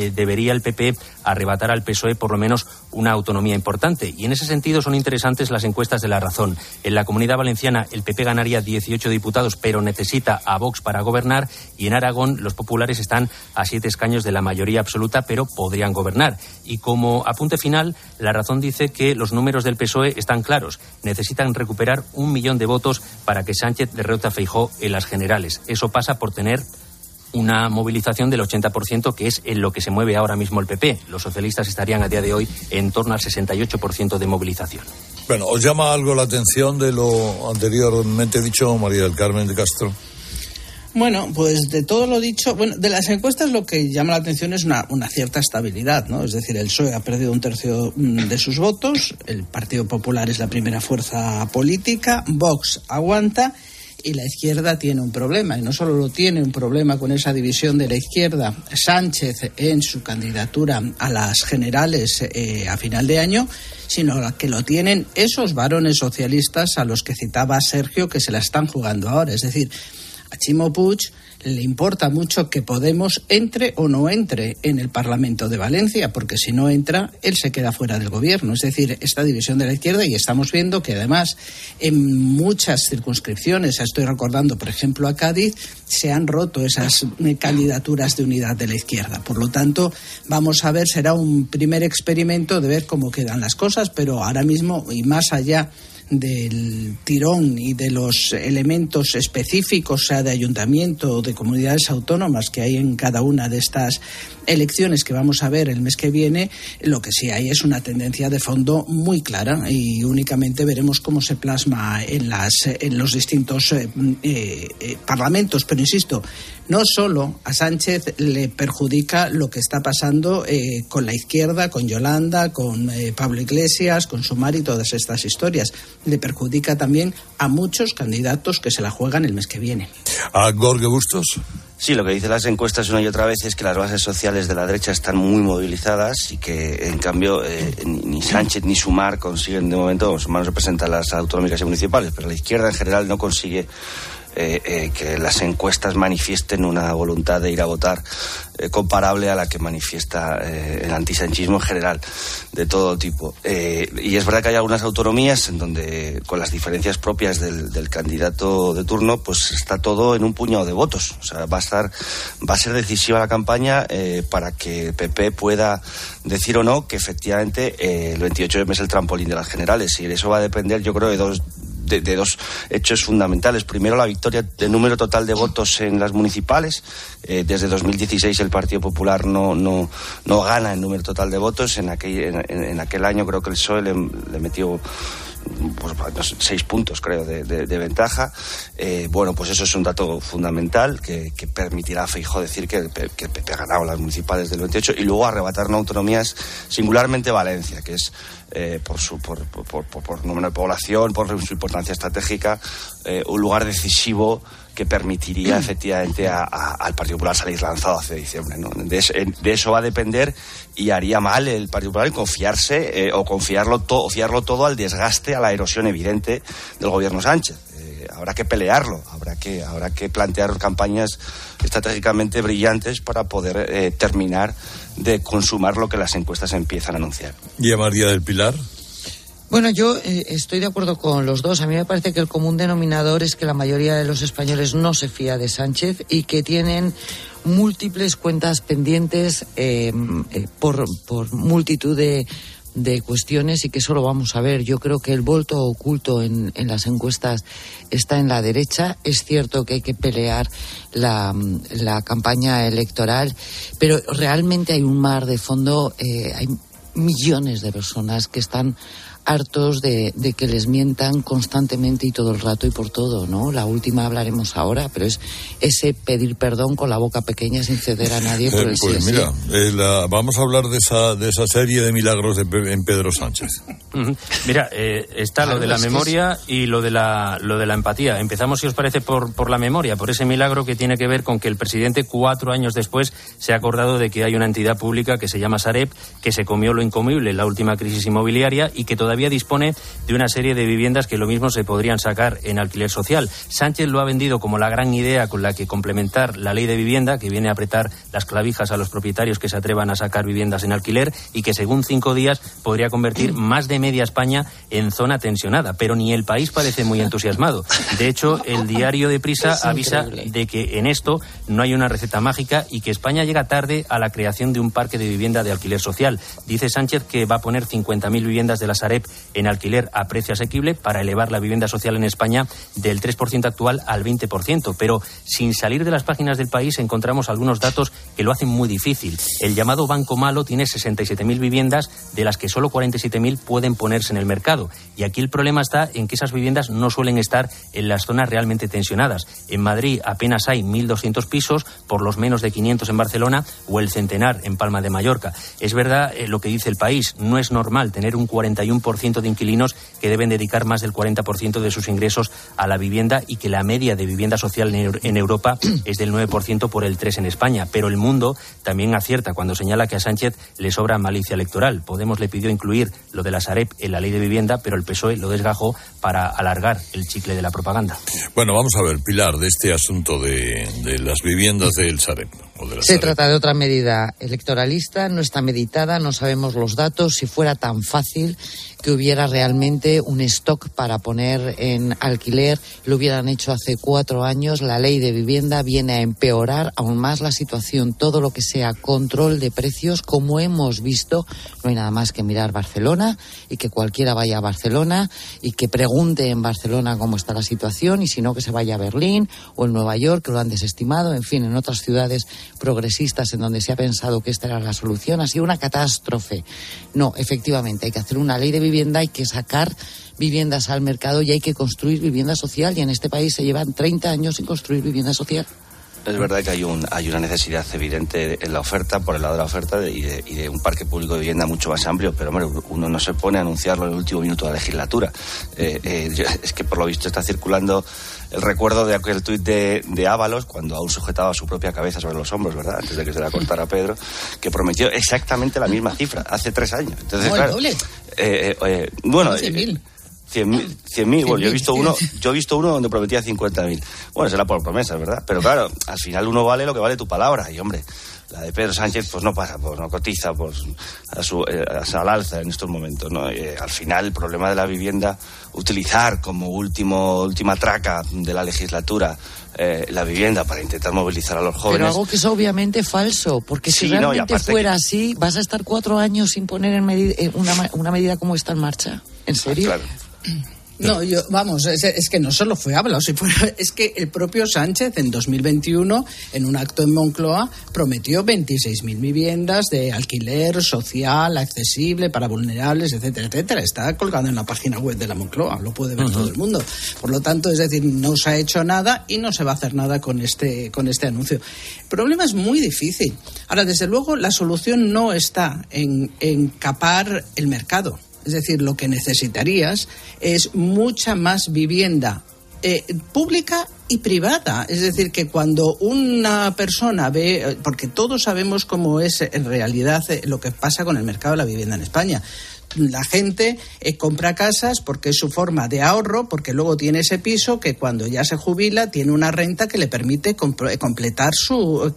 debería el PP arrebatar al PSOE por lo menos una autonomía importante. Y en ese sentido son interesantes las encuestas de La Razón. En la Comunidad Valenciana el PP ganaría 18 diputados, pero necesita a Vox para gobernar, y en Aragón los populares están a 7 escaños de la mayoría absoluta, pero podrían gobernar. Y como apunte final, La Razón dice que los números del PSOE están claros. Necesitan recuperar 1 millón de votos para que Sánchez derrote a Feijóo en las generales. Eso pasa por tener una movilización del 80%, que es en lo que se mueve ahora mismo el PP. Los socialistas estarían a día de hoy en torno al 68% de movilización. Bueno, ¿os llama algo la atención de lo anteriormente dicho, María del Carmen de Castro? Bueno, pues de todo lo dicho, de las encuestas lo que llama la atención es una cierta estabilidad, ¿no? Es decir, el PSOE ha perdido 1/3 de sus votos, el Partido Popular es la primera fuerza política, Vox aguanta y la izquierda tiene un problema. Y no solo lo tiene un problema con esa división de la izquierda, Sánchez en su candidatura a las generales a final de año, sino que lo tienen esos varones socialistas a los que citaba Sergio, que se la están jugando ahora. Es decir, a Ximo Puig le importa mucho que Podemos entre o no entre en el Parlamento de Valencia, porque si no entra, él se queda fuera del gobierno. Es decir, esta división de la izquierda, y estamos viendo que además en muchas circunscripciones, estoy recordando por ejemplo a Cádiz, se han roto esas candidaturas de unidad de la izquierda. Por lo tanto, vamos a ver, será un primer experimento de ver cómo quedan las cosas, pero ahora mismo, y más allá del tirón y de los elementos específicos, sea de ayuntamiento o de comunidades autónomas que hay en cada una de estas elecciones que vamos a ver el mes que viene, lo que sí hay es una tendencia de fondo muy clara, y únicamente veremos cómo se plasma en los distintos parlamentos. Pero insisto, no solo a Sánchez le perjudica lo que está pasando con la izquierda, con Yolanda, con Pablo Iglesias, con Sumar y todas estas historias. Le perjudica también a muchos candidatos que se la juegan el mes que viene. ¿A Jorge Bustos? Sí, lo que dicen las encuestas una y otra vez es que las bases sociales de la derecha están muy movilizadas y que, en cambio, ni Sánchez ni Sumar consiguen, de momento, Sumar representa las autonómicas y municipales, pero la izquierda en general no consigue que las encuestas manifiesten una voluntad de ir a votar comparable a la que manifiesta el antisanchismo en general, de todo tipo. Y es verdad que hay algunas autonomías en donde, con las diferencias propias del candidato de turno, pues está todo en un puñado de votos. O sea, va a ser decisiva la campaña para que PP pueda decir o no que efectivamente el 28M es el trampolín de las generales, y eso va a depender, yo creo, de dos hechos fundamentales. Primero, la victoria del número total de votos en las municipales. Desde 2016 el Partido Popular no gana el número total de votos. En aquel año creo que el PSOE le metió 6 puntos, creo, de ventaja. Bueno, pues eso es un dato fundamental que permitirá a Feijóo decir que el PP ha ganado las municipales del 28, y luego arrebatar autonomías, singularmente Valencia, que es por número de población, por su importancia estratégica, un lugar decisivo que permitiría efectivamente al Partido Popular salir lanzado hacia diciembre, ¿no? De eso va a depender, y haría mal el Partido Popular en confiarse o fiarlo todo al desgaste, a la erosión evidente del gobierno Sánchez. Habrá que pelearlo, habrá que plantear campañas estratégicamente brillantes para poder terminar de consumar lo que las encuestas empiezan a anunciar. ¿Y a María del Pilar? Bueno, yo estoy de acuerdo con los dos. A mí me parece que el común denominador es que la mayoría de los españoles no se fía de Sánchez y que tienen múltiples cuentas pendientes por multitud de cuestiones, y que eso lo vamos a ver. Yo creo que el voto oculto en las encuestas está en la derecha. Es cierto que hay que pelear la campaña electoral, pero realmente hay un mar de fondo. Hay millones de personas que están hartos de que les mientan constantemente y todo el rato y por todo, ¿no? La última hablaremos ahora, pero es ese pedir perdón con la boca pequeña sin ceder a nadie por el pues sí, mira, vamos a hablar de esa serie de milagros en Pedro Sánchez. Mira, está lo de la memoria y lo de la empatía. Empezamos, si os parece, por la memoria, por ese milagro que tiene que ver con que el presidente 4 años después se ha acordado de que hay una entidad pública que se llama Sareb, que se comió lo incomible en la última crisis inmobiliaria y que todavía todavía dispone de una serie de viviendas que lo mismo se podrían sacar en alquiler social. Sánchez lo ha vendido como la gran idea con la que complementar la ley de vivienda, que viene a apretar las clavijas a los propietarios que se atrevan a sacar viviendas en alquiler y que según 5 días podría convertir más de media España en zona tensionada. Pero ni el País parece muy entusiasmado. De hecho, el diario Deprisa avisa de que en esto no hay una receta mágica y que España llega tarde a la creación de un parque de vivienda de alquiler social. Dice Sánchez que va a poner 50.000 viviendas de la Sareb en alquiler a precio asequible para elevar la vivienda social en España del 3% actual al 20%. Pero sin salir de las páginas del País encontramos algunos datos que lo hacen muy difícil. El llamado Banco Malo tiene 67.000 viviendas, de las que solo 47.000 pueden ponerse en el mercado. Y aquí el problema está en que esas viviendas no suelen estar en las zonas realmente tensionadas. En Madrid apenas hay 1.200 pisos, por los menos de 500 en Barcelona o el centenar en Palma de Mallorca. Es verdad lo que dice el País, no es normal tener un 41% de inquilinos que deben dedicar más del 40% de sus ingresos a la vivienda y que la media de vivienda social en Europa es del 9% por el 3% en España. Pero El Mundo también acierta cuando señala que a Sánchez le sobra malicia electoral. Podemos le pidió incluir lo de la Sareb en la ley de vivienda, pero el PSOE lo desgajó para alargar el chicle de la propaganda. Bueno, vamos a ver, Pilar, de este asunto de las viviendas del Sareb. Se trata de otra medida electoralista, no está meditada, no sabemos los datos. Si fuera tan fácil que hubiera realmente un stock para poner en alquiler, lo hubieran hecho hace 4 años. La ley de vivienda viene a empeorar aún más la situación. Todo lo que sea control de precios, como hemos visto, no hay nada más que mirar Barcelona y que cualquiera vaya a Barcelona y que pregunte en Barcelona cómo está la situación, y si no, que se vaya a Berlín o en Nueva York, que lo han desestimado, en fin, en otras ciudades progresistas en donde se ha pensado que esta era la solución. Ha sido una catástrofe. No, efectivamente, hay que hacer una ley de vivienda, hay que sacar viviendas al mercado y hay que construir vivienda social, y en este país se llevan 30 años sin construir vivienda social. Es verdad que hay una necesidad evidente en la oferta, por el lado de la oferta, y de un parque público de vivienda mucho más amplio, pero hombre, uno no se pone a anunciarlo en el último minuto de la legislatura. Es que por lo visto está circulando el recuerdo de aquel tuit de Ábalos, cuando aún sujetaba su propia cabeza sobre los hombros, ¿verdad?, antes de que se la cortara Pedro, que prometió exactamente la misma cifra hace 3 años. Entonces, claro, doble. Bueno, 100.000. 100.000, bueno, yo he visto uno donde prometía 50.000. Bueno, será por promesas, ¿verdad? Pero claro, al final uno vale lo que vale tu palabra. Y hombre, la de Pedro Sánchez pues no pasa, pues no cotiza pues al alza en estos momentos, ¿no? Al final el problema de la vivienda, utilizar como última traca de la legislatura la vivienda para intentar movilizar a los jóvenes. Pero algo que es obviamente falso, porque si realmente fuera así, ¿vas a estar 4 años sin poner una medida como esta en marcha? ¿En serio? Claro. No, es que no solo fue Ábalos, es que el propio Sánchez en 2021, en un acto en Moncloa, prometió 26.000 viviendas de alquiler social, accesible, para vulnerables, etcétera, etcétera. Está colgado en la página web de la Moncloa, lo puede ver todo el mundo. Por lo tanto, es decir, no se ha hecho nada y no se va a hacer nada con este anuncio. El problema es muy difícil. Ahora, desde luego, la solución no está en capar el mercado. Es decir, lo que necesitarías es mucha más vivienda pública y privada. Es decir, que cuando una persona ve, porque todos sabemos cómo es en realidad lo que pasa con el mercado de la vivienda en España. La gente compra casas porque es su forma de ahorro, porque luego tiene ese piso que cuando ya se jubila tiene una renta que le permite completar sus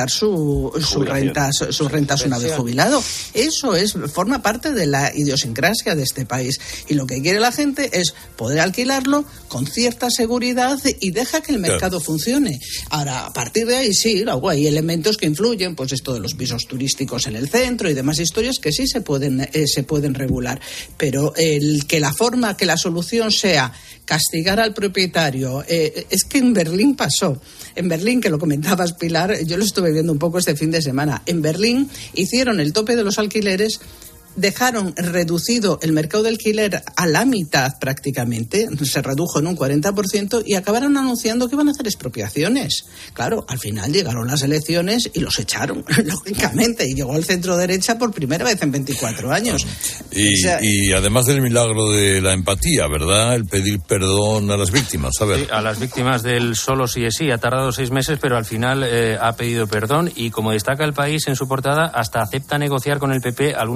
rentas una vez jubilado. Eso forma parte de la idiosincrasia de este país, y lo que quiere la gente es poder alquilarlo con cierta seguridad y deja que el mercado funcione. Ahora, a partir de ahí sí, luego hay elementos que influyen, pues esto de los pisos turísticos en el centro y demás historias que sí se pueden regular, pero que la solución sea castigar al propietario, es que en Berlín pasó. En Berlín, que lo comentabas, Pilar, yo lo estuve viendo un poco este fin de semana. En Berlín hicieron el tope de los alquileres, dejaron reducido el mercado de alquiler a la mitad prácticamente, se redujo en un 40%, y acabaron anunciando que iban a hacer expropiaciones. Claro, al final llegaron las elecciones y los echaron, lógicamente, y llegó el centro derecha por primera vez en 24 años. Y además del milagro de la empatía, ¿verdad?, el pedir perdón a las víctimas. A ver. Sí, a las víctimas del solo sí es sí. Ha tardado 6 meses, pero al final ha pedido perdón, y como destaca El País en su portada, hasta acepta negociar con el PP algunos retoques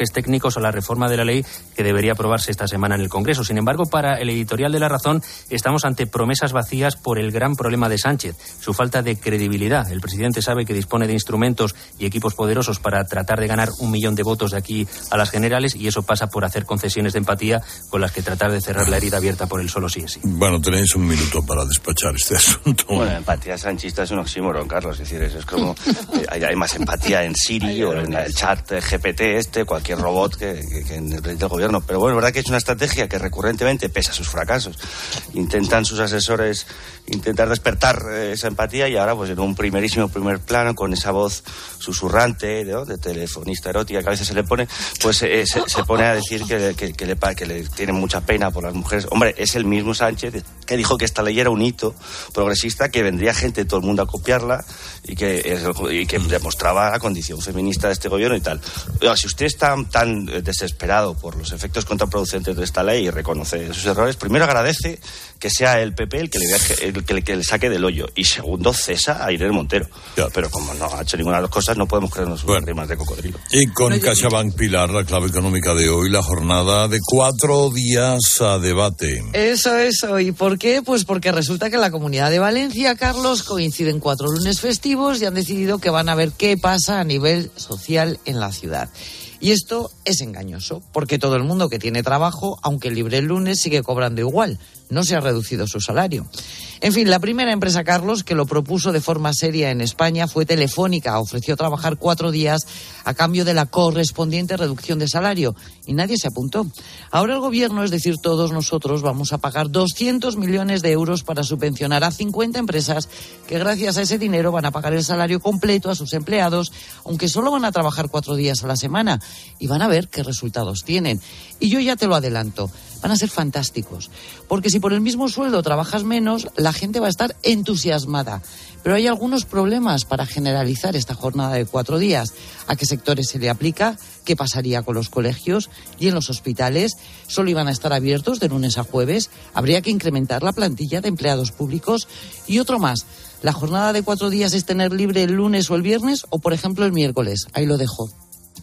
detalles técnicos a la reforma de la ley que debería aprobarse esta semana en el Congreso. Sin embargo, para el editorial de La Razón, estamos ante promesas vacías por el gran problema de Sánchez, su falta de credibilidad. El presidente sabe que dispone de instrumentos y equipos poderosos para tratar de ganar 1 millón de votos de aquí a las generales, y eso pasa por hacer concesiones de empatía con las que tratar de cerrar la herida abierta por el solo sí es sí. Bueno, tenéis un minuto para despachar este asunto. Bueno, empatía sanchista es un oxímoron, Carlos. Es decir, eso es como... hay más empatía en Siri o en el chat GPT cualquier robot que en el presidente del gobierno. Pero bueno, es verdad que es una estrategia que recurrentemente, pese a sus fracasos, intentan sus asesores intentar despertar esa empatía, y ahora pues en un primer plano, con esa voz susurrante de telefonista erótica que a veces se le pone, pues se pone a decir que le tienen mucha pena por las mujeres. Hombre, es el mismo Sánchez que dijo que esta ley era un hito progresista, que vendría gente, todo el mundo, a copiarla, y que demostraba la condición feminista de este gobierno y tal. Oiga, si usted está tan desesperado por los efectos contraproducentes de esta ley y reconoce sus errores, primero agradece que sea el PP el que le saque del hoyo, y segundo, cesa a Irene Montero. Claro. Pero como no ha hecho ninguna de las cosas, no podemos creernos sus rimas de cocodrilo. Y con CaixaBank, Pilar, la clave económica de hoy, la jornada de 4 días a debate. Eso. ¿Y por qué? Pues porque resulta que en la Comunidad de Valencia, Carlos, coinciden 4 lunes festivos y han decidido que van a ver qué pasa a nivel social en la ciudad. Y esto es engañoso, porque todo el mundo que tiene trabajo, aunque libre el lunes, sigue cobrando igual. No se ha reducido su salario. En fin, la primera empresa, Carlos, que lo propuso de forma seria en España fue Telefónica. Ofreció trabajar 4 días a cambio de la correspondiente reducción de salario. Y nadie se apuntó. Ahora el gobierno, es decir, todos nosotros, vamos a pagar 200 millones de euros para subvencionar a 50 empresas que gracias a ese dinero van a pagar el salario completo a sus empleados, aunque solo van a trabajar 4 días a la semana. Y van a ver qué resultados tienen. Y yo ya te lo adelanto, van a ser fantásticos. Porque si por el mismo sueldo trabajas menos, la gente va a estar entusiasmada. Pero hay algunos problemas para generalizar esta jornada de 4 días. ¿A qué sectores se le aplica? ¿Qué pasaría con los colegios? ¿Y en los hospitales? ¿Solo iban a estar abiertos de lunes a jueves? ¿Habría que incrementar la plantilla de empleados públicos? Y otro más. ¿La jornada de 4 días es tener libre el lunes o el viernes? O, por ejemplo, el miércoles. Ahí lo dejo.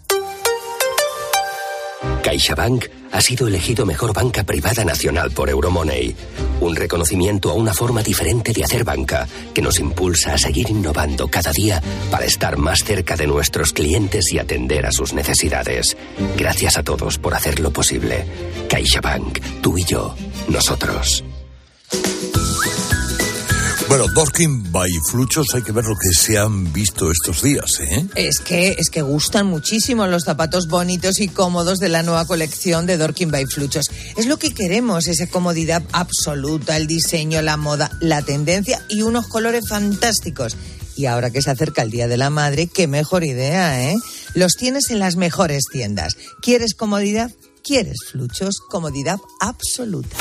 CaixaBank ha sido elegido mejor banca privada nacional por Euromoney. Un reconocimiento a una forma diferente de hacer banca que nos impulsa a seguir innovando cada día para estar más cerca de nuestros clientes y atender a sus necesidades. Gracias a todos por hacerlo posible. CaixaBank, tú y yo, nosotros. Bueno, Dorking by Fluchos, hay que ver lo que se han visto estos días, ¿eh? Es que gustan muchísimo los zapatos bonitos y cómodos de la nueva colección de Dorking by Fluchos. Es lo que queremos, esa comodidad absoluta, el diseño, la moda, la tendencia y unos colores fantásticos. Y ahora que se acerca el Día de la Madre, qué mejor idea, ¿eh? Los tienes en las mejores tiendas. ¿Quieres comodidad? ¿Quieres Fluchos? Comodidad absoluta.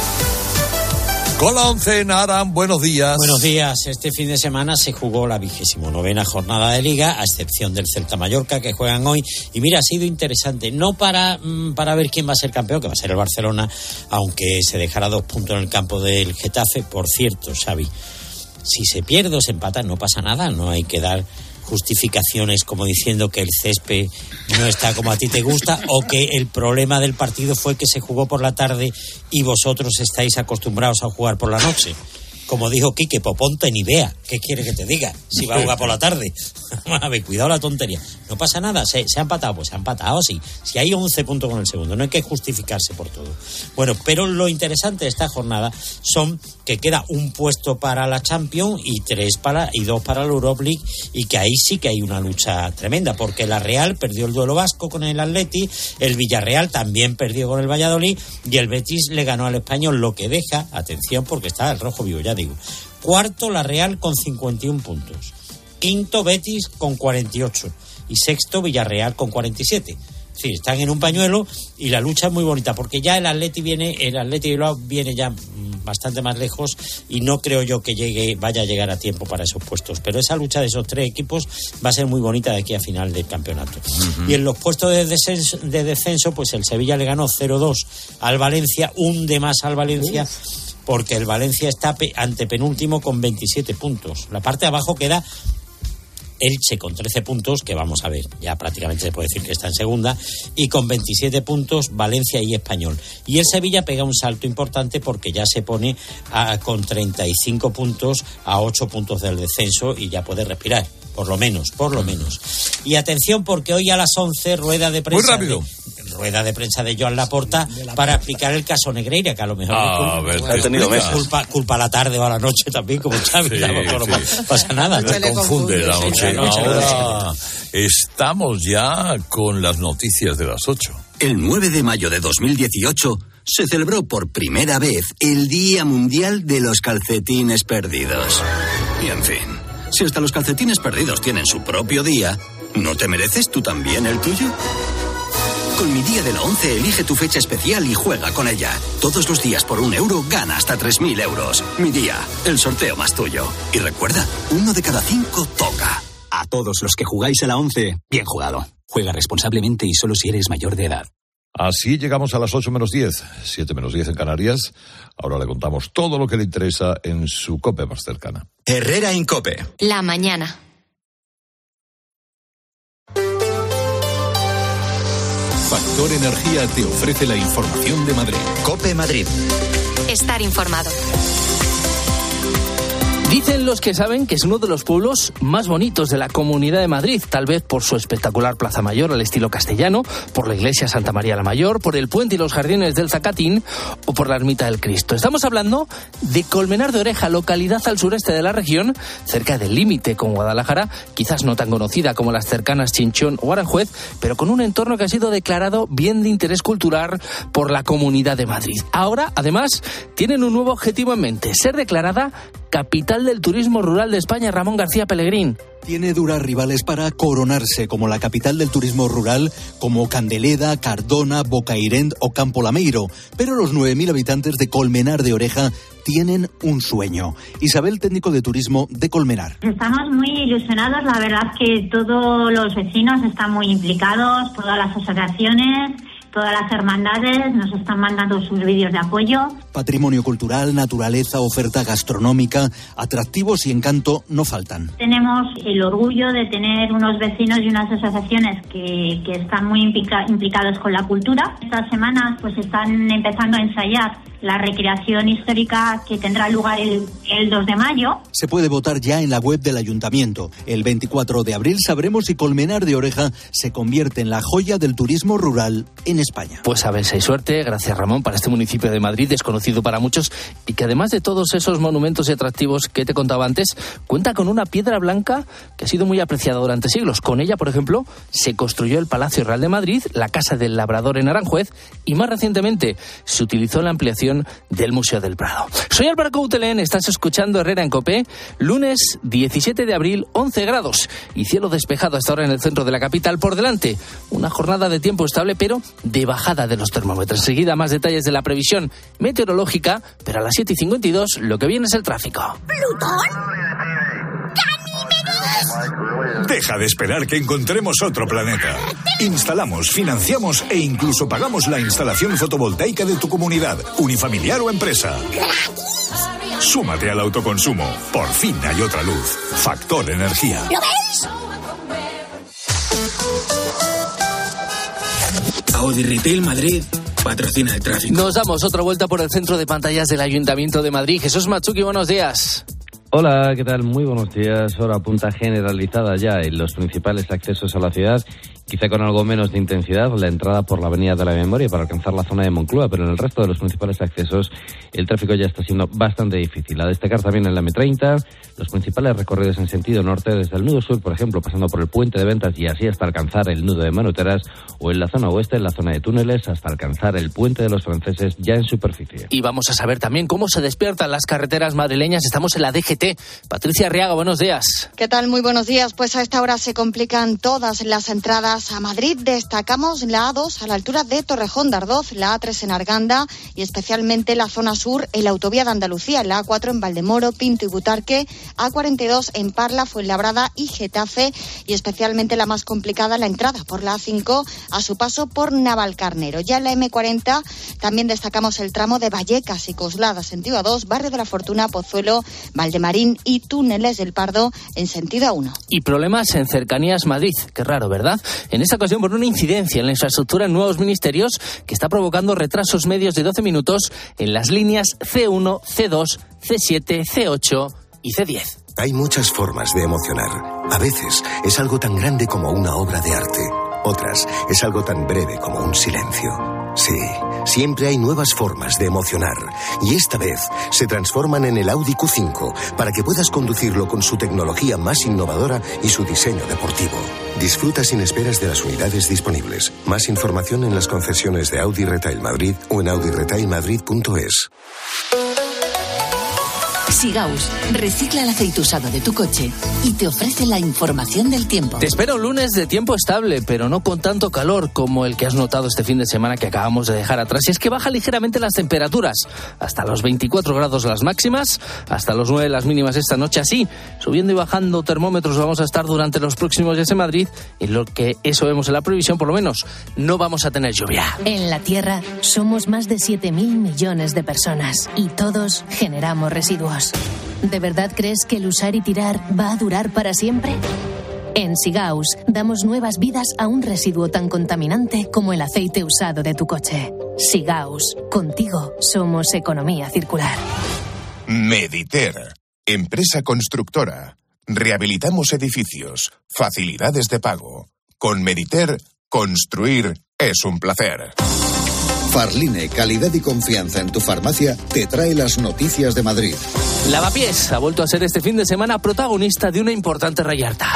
Con la 11, Aram, buenos días. Buenos días. Este fin de semana se jugó la 29ª jornada de Liga, a excepción del Celta Mallorca, que juegan hoy. Y mira, ha sido interesante, no para ver quién va a ser campeón, que va a ser el Barcelona, aunque se dejará 2 puntos en el campo del Getafe. Por cierto, Xavi, si se pierde o se empata, no pasa nada, no hay que dar justificaciones como diciendo que el césped no está como a ti te gusta o que el problema del partido fue que se jugó por la tarde y vosotros estáis acostumbrados a jugar por la noche. Como dijo Quique, ponte ni vea. ¿Qué quiere que te diga? Si va a jugar por la tarde. A ver, cuidado la tontería. No pasa nada. ¿Se ha empatado? Pues se ha empatado, sí. Si hay 11 puntos con el segundo. No hay que justificarse por todo. Bueno, pero lo interesante de esta jornada son que queda un puesto para la Champions y 2 para la Europa League, y que ahí sí que hay una lucha tremenda, porque la Real perdió el duelo vasco con el Atleti, el Villarreal también perdió con el Valladolid y el Betis le ganó al Español, lo que deja, atención porque está el rojo vivo, ya digo, cuarto la Real con 51 puntos, quinto Betis con 48 y sexto Villarreal con 47. Es decir, están en un pañuelo y la lucha es muy bonita, porque ya el Atleti Bilbao viene ya bastante más lejos y no creo yo que vaya a llegar a tiempo para esos puestos, pero esa lucha de esos 3 equipos va a ser muy bonita de aquí a final del campeonato. Uh-huh. Y en los puestos de descenso, pues el Sevilla le ganó 0-2 al Valencia, hunde más al Valencia, porque el Valencia está antepenúltimo con 27 puntos. La parte de abajo queda Elche con 13 puntos, que vamos a ver, ya prácticamente se puede decir que está en segunda, y con 27 puntos Valencia y Español. Y el Sevilla pega un salto importante porque ya se pone con 35 puntos a 8 puntos del descenso y ya puede respirar. Por lo menos. Y atención, porque hoy a las 11 rueda de prensa. Muy rápido. Rueda de prensa de Joan Laporta para explicar el caso Negreira, que a lo mejor ha tenido meses. Culpa a la tarde o a la noche también, como Xavi. Sí, No pasa nada. Me confunde la noche. Ahora estamos ya con las noticias de las 8. El 9 de mayo de 2018 se celebró por primera vez el Día Mundial de los Calcetines Perdidos. Y en fin, si hasta los calcetines perdidos tienen su propio día, ¿no te mereces tú también el tuyo? Con Mi Día de la 11 elige tu fecha especial y juega con ella. Todos los días por €1 gana hasta 3.000 euros. Mi Día, el sorteo más tuyo. Y recuerda, 1 de cada 5 toca. A todos los que jugáis a la 11, bien jugado. Juega responsablemente y solo si eres mayor de edad. Así llegamos a las 8 menos 10, 7 menos 10 en Canarias. Ahora le contamos todo lo que le interesa en su COPE más cercana. Herrera en COPE. La mañana. Factor Energía te ofrece la información de Madrid. COPE Madrid. Estar informado. Dicen los que saben que es uno de los pueblos más bonitos de la Comunidad de Madrid, tal vez por su espectacular Plaza Mayor al estilo castellano, por la iglesia Santa María la Mayor, por el puente y los jardines del Zacatín o por la ermita del Cristo. Estamos hablando de Colmenar de Oreja, localidad al sureste de la región, cerca del límite con Guadalajara, quizás no tan conocida como las cercanas Chinchón o Aranjuez, pero con un entorno que ha sido declarado bien de interés cultural por la Comunidad de Madrid. Ahora, además, tienen un nuevo objetivo en mente, ser declarada capital del turismo rural de España. Ramón García Pellegrín. Tiene duras rivales para coronarse como la capital del turismo rural, como Candeleda, Cardona, Bocairent o Campo Lameiro. Pero los 9.000 habitantes de Colmenar de Oreja tienen un sueño. Isabel, técnico de turismo de Colmenar. Estamos muy ilusionados, la verdad que todos los vecinos están muy implicados, todas las asociaciones, todas las hermandades nos están mandando sus vídeos de apoyo. Patrimonio cultural, naturaleza, oferta gastronómica, atractivos y encanto no faltan. Tenemos el orgullo de tener unos vecinos y unas asociaciones que están muy implicados con la cultura. Estas semanas pues están empezando a ensayar la recreación histórica que tendrá lugar el 2 de mayo. Se puede votar ya en la web del Ayuntamiento. El 24 de abril sabremos si Colmenar de Oreja se convierte en la joya del turismo rural en España. Pues a ver si hay suerte. Gracias, Ramón, para este municipio de Madrid, desconocido para muchos, y que además de todos esos monumentos y atractivos que te contaba antes, cuenta con una piedra blanca que ha sido muy apreciada durante siglos. Con ella, por ejemplo, se construyó el Palacio Real de Madrid, la Casa del Labrador en Aranjuez, y más recientemente se utilizó la ampliación del Museo del Prado. Soy Álvaro Coutelén, estás escuchando Herrera en COPE, lunes 17 de abril, 11 grados y cielo despejado hasta ahora en el centro de la capital. Por delante, una jornada de tiempo estable, pero de bajada de los termómetros. Enseguida más detalles de la previsión meteorológica, pero a las 7:52 lo que viene es el tráfico. ¿Plutón? Deja de esperar que encontremos otro planeta. Instalamos, financiamos e incluso pagamos la instalación fotovoltaica de tu comunidad, unifamiliar o empresa. Súmate al autoconsumo. Por fin hay otra luz. Factor Energía. ¿Lo ves? Audi Retail Madrid patrocina el tráfico. Nos damos otra vuelta por el centro de pantallas del Ayuntamiento de Madrid. Jesús Machuki, buenos días. Hola, ¿qué tal? Muy buenos días. Hora punta generalizada ya en los principales accesos a la ciudad. Quizá con algo menos de intensidad la entrada por la Avenida de la Memoria para alcanzar la zona de Moncloa, pero en el resto de los principales accesos el tráfico ya está siendo bastante difícil. A destacar también en la M30, los principales recorridos en sentido norte desde el nudo sur, por ejemplo, pasando por el puente de Ventas y así hasta alcanzar el nudo de Manuteras, o en la zona oeste, en la zona de túneles, hasta alcanzar el puente de los Franceses ya en superficie. Y vamos a saber también cómo se despiertan las carreteras madrileñas. Estamos en la DGT. Patricia Arriaga, buenos días. ¿Qué tal? Muy buenos días. Pues a esta hora se complican todas las entradas carreteras a Madrid destacamos la A2 a la altura de Torrejón de Ardoz, la A3 en Arganda y especialmente la zona sur en la autovía de Andalucía, la A4 en Valdemoro, Pinto y Butarque, A42 en Parla, Fuenlabrada y Getafe y especialmente la más complicada la entrada por la A5 a su paso por Navalcarnero. Ya en la M40 también destacamos el tramo de Vallecas y Coslada, sentido A2, Barrio de la Fortuna, Pozuelo, Valdemarín y Túneles del Pardo en sentido A1. Y problemas en Cercanías Madrid. Qué raro, ¿verdad? En esta ocasión por una incidencia en la infraestructura en Nuevos Ministerios que está provocando retrasos medios de 12 minutos en las líneas C1, C2, C7, C8 y C10. Hay muchas formas de emocionar. A veces es algo tan grande como una obra de arte. Otras es algo tan breve como un silencio. Sí, siempre hay nuevas formas de emocionar. Y esta vez se transforman en el Audi Q5 para que puedas conducirlo con su tecnología más innovadora y su diseño deportivo. Disfruta sin esperas de las unidades disponibles. Más información en las concesiones de Audi Retail Madrid o en audiretailmadrid.es. Sigaus recicla el aceite usado de tu coche y te ofrece la información del tiempo. Te espera un lunes de tiempo estable, pero no con tanto calor como el que has notado este fin de semana que acabamos de dejar atrás. Y es que baja ligeramente las temperaturas, hasta los 24 grados las máximas, hasta los 9 las mínimas esta noche. Así, subiendo y bajando termómetros vamos a estar durante los próximos días en Madrid, y lo que eso vemos en la previsión, por lo menos, no vamos a tener lluvia. En la Tierra somos más de 7.000 millones de personas y todos generamos residuos. ¿De verdad crees que el usar y tirar va a durar para siempre? En Sigaus damos nuevas vidas a un residuo tan contaminante como el aceite usado de tu coche. Sigaus, contigo somos economía circular. Mediter, empresa constructora. Rehabilitamos edificios, facilidades de pago. Con Mediter, construir es un placer. Farline, calidad y confianza en tu farmacia, te trae las noticias de Madrid. Lavapiés ha vuelto a ser este fin de semana protagonista de una importante reyerta.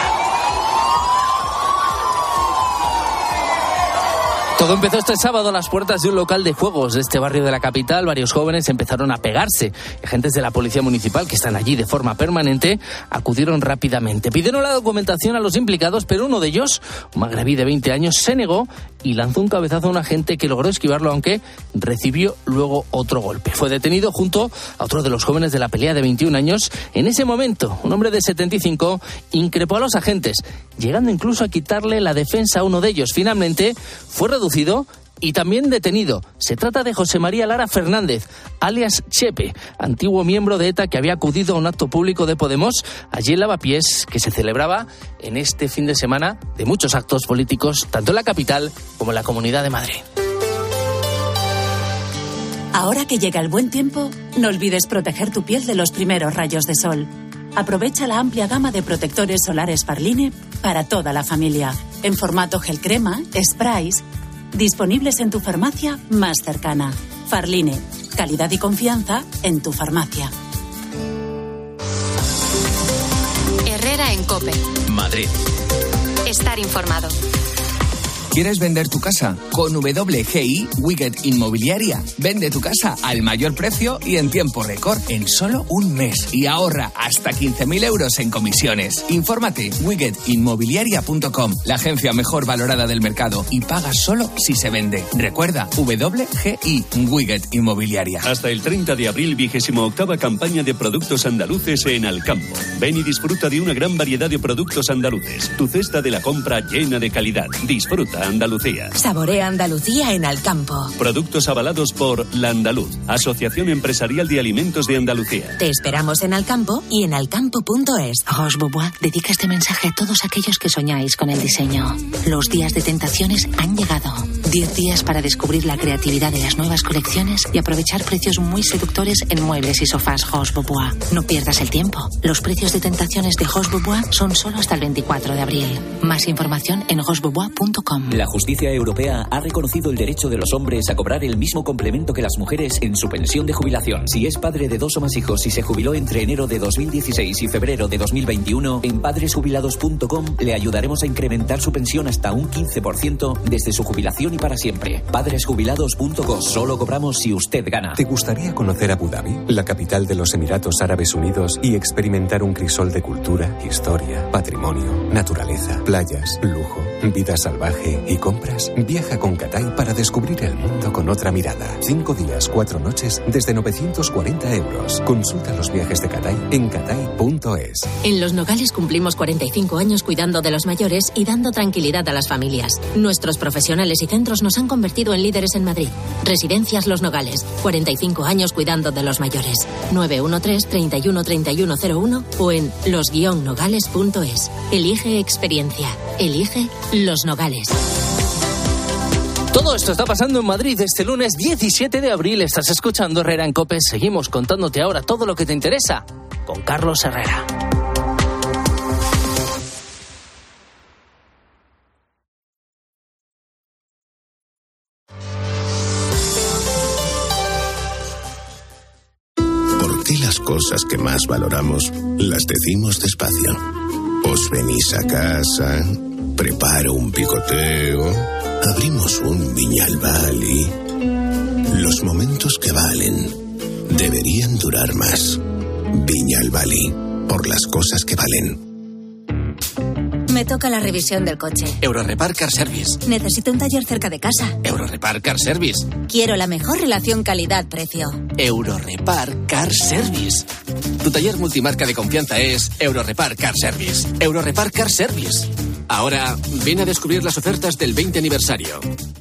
Todo empezó este sábado a las puertas de un local de juegos de este barrio de la capital. Varios jóvenes empezaron a pegarse. Agentes de la policía municipal, que están allí de forma permanente, acudieron rápidamente. Pidieron la documentación a los implicados, pero uno de ellos, un magrebí de 20 años, se negó y lanzó un cabezazo a un agente que logró esquivarlo, aunque recibió luego otro golpe. Fue detenido junto a otro de los jóvenes de la pelea de 21 años. En ese momento, un hombre de 75 increpó a los agentes, llegando incluso a quitarle la defensa a uno de ellos. Finalmente, fue reducido y también detenido. Se trata de José María Lara Fernández, alias Chepe, antiguo miembro de ETA que había acudido a un acto público de Podemos allí en Lavapiés, que se celebraba en este fin de semana de muchos actos políticos, tanto en la capital como en la Comunidad de Madrid. Ahora que llega el buen tiempo, no olvides proteger tu piel de los primeros rayos de sol. Aprovecha la amplia gama de protectores solares Farline para toda la familia, en formato gel crema, sprays, disponibles en tu farmacia más cercana. Farline, calidad y confianza en tu farmacia. Herrera en COPE. Madrid. Estar informado. ¿Quieres vender tu casa? Con WGI Wicked Inmobiliaria. Vende tu casa al mayor precio y en tiempo récord, en solo un mes. Y ahorra hasta 15.000 euros en comisiones. Infórmate, wickedinmobiliaria.com, la agencia mejor valorada del mercado, y paga solo si se vende. Recuerda, WGI Wicked Inmobiliaria. Hasta el 30 de abril, 28ª campaña de productos andaluces en Alcampo. Ven y disfruta de una gran variedad de productos andaluces. Tu cesta de la compra llena de calidad. Disfruta Andalucía. Saborea Andalucía en Alcampo. Productos avalados por La Andaluz, Asociación Empresarial de Alimentos de Andalucía. Te esperamos en Alcampo y en alcampo.es. Roche Bobois dedica este mensaje a todos aquellos que soñáis con el diseño. Los días de tentaciones han llegado. 10 días para descubrir la creatividad de las nuevas colecciones y aprovechar precios muy seductores en muebles y sofás Roche Bobois. No pierdas el tiempo. Los precios de tentaciones de Roche Bobois son solo hasta el 24 de abril. Más información en rochebobois.com. La justicia europea ha reconocido el derecho de los hombres a cobrar el mismo complemento que las mujeres en su pensión de jubilación. Si es padre de 2 o más hijos y se jubiló entre enero de 2016 y febrero de 2021, en padresjubilados.com le ayudaremos a incrementar su pensión hasta un 15% desde su jubilación y para siempre. Padresjubilados.com. Solo cobramos si usted gana. ¿Te gustaría conocer Abu Dhabi, la capital de los Emiratos Árabes Unidos, y experimentar un crisol de cultura, historia, patrimonio, naturaleza, playas, lujo, vida salvaje y compras? Viaja con Cathay para descubrir el mundo con otra mirada. 5 días, 4 noches desde 940 euros. Consulta los viajes de Cathay en cathay.es. En Los Nogales cumplimos 45 años cuidando de los mayores y dando tranquilidad a las familias. Nuestros profesionales y centros nos han convertido en líderes en Madrid. Residencias Los Nogales. 45 años cuidando de los mayores. 913-313101 o en los-nogales.es. Elige experiencia. Elige Los Nogales. Todo esto está pasando en Madrid este lunes 17 de abril. Estás escuchando Herrera en COPE. Seguimos contándote ahora todo lo que te interesa con Carlos Herrera. ¿Por qué las cosas que más valoramos las decimos despacio? Os venís a casa, preparo un picoteo, abrimos un Viñalbal y... Los momentos que valen deberían durar más. Viñalbali, por las cosas que valen. Me toca la revisión del coche. Eurorepar Car Service. Necesito un taller cerca de casa. Eurorepar Car Service. Quiero la mejor relación calidad-precio. Eurorepar Car Service. Tu taller multimarca de confianza es Eurorepar Car Service. Eurorepar Car Service. Ahora, ven a descubrir las ofertas del 20 aniversario.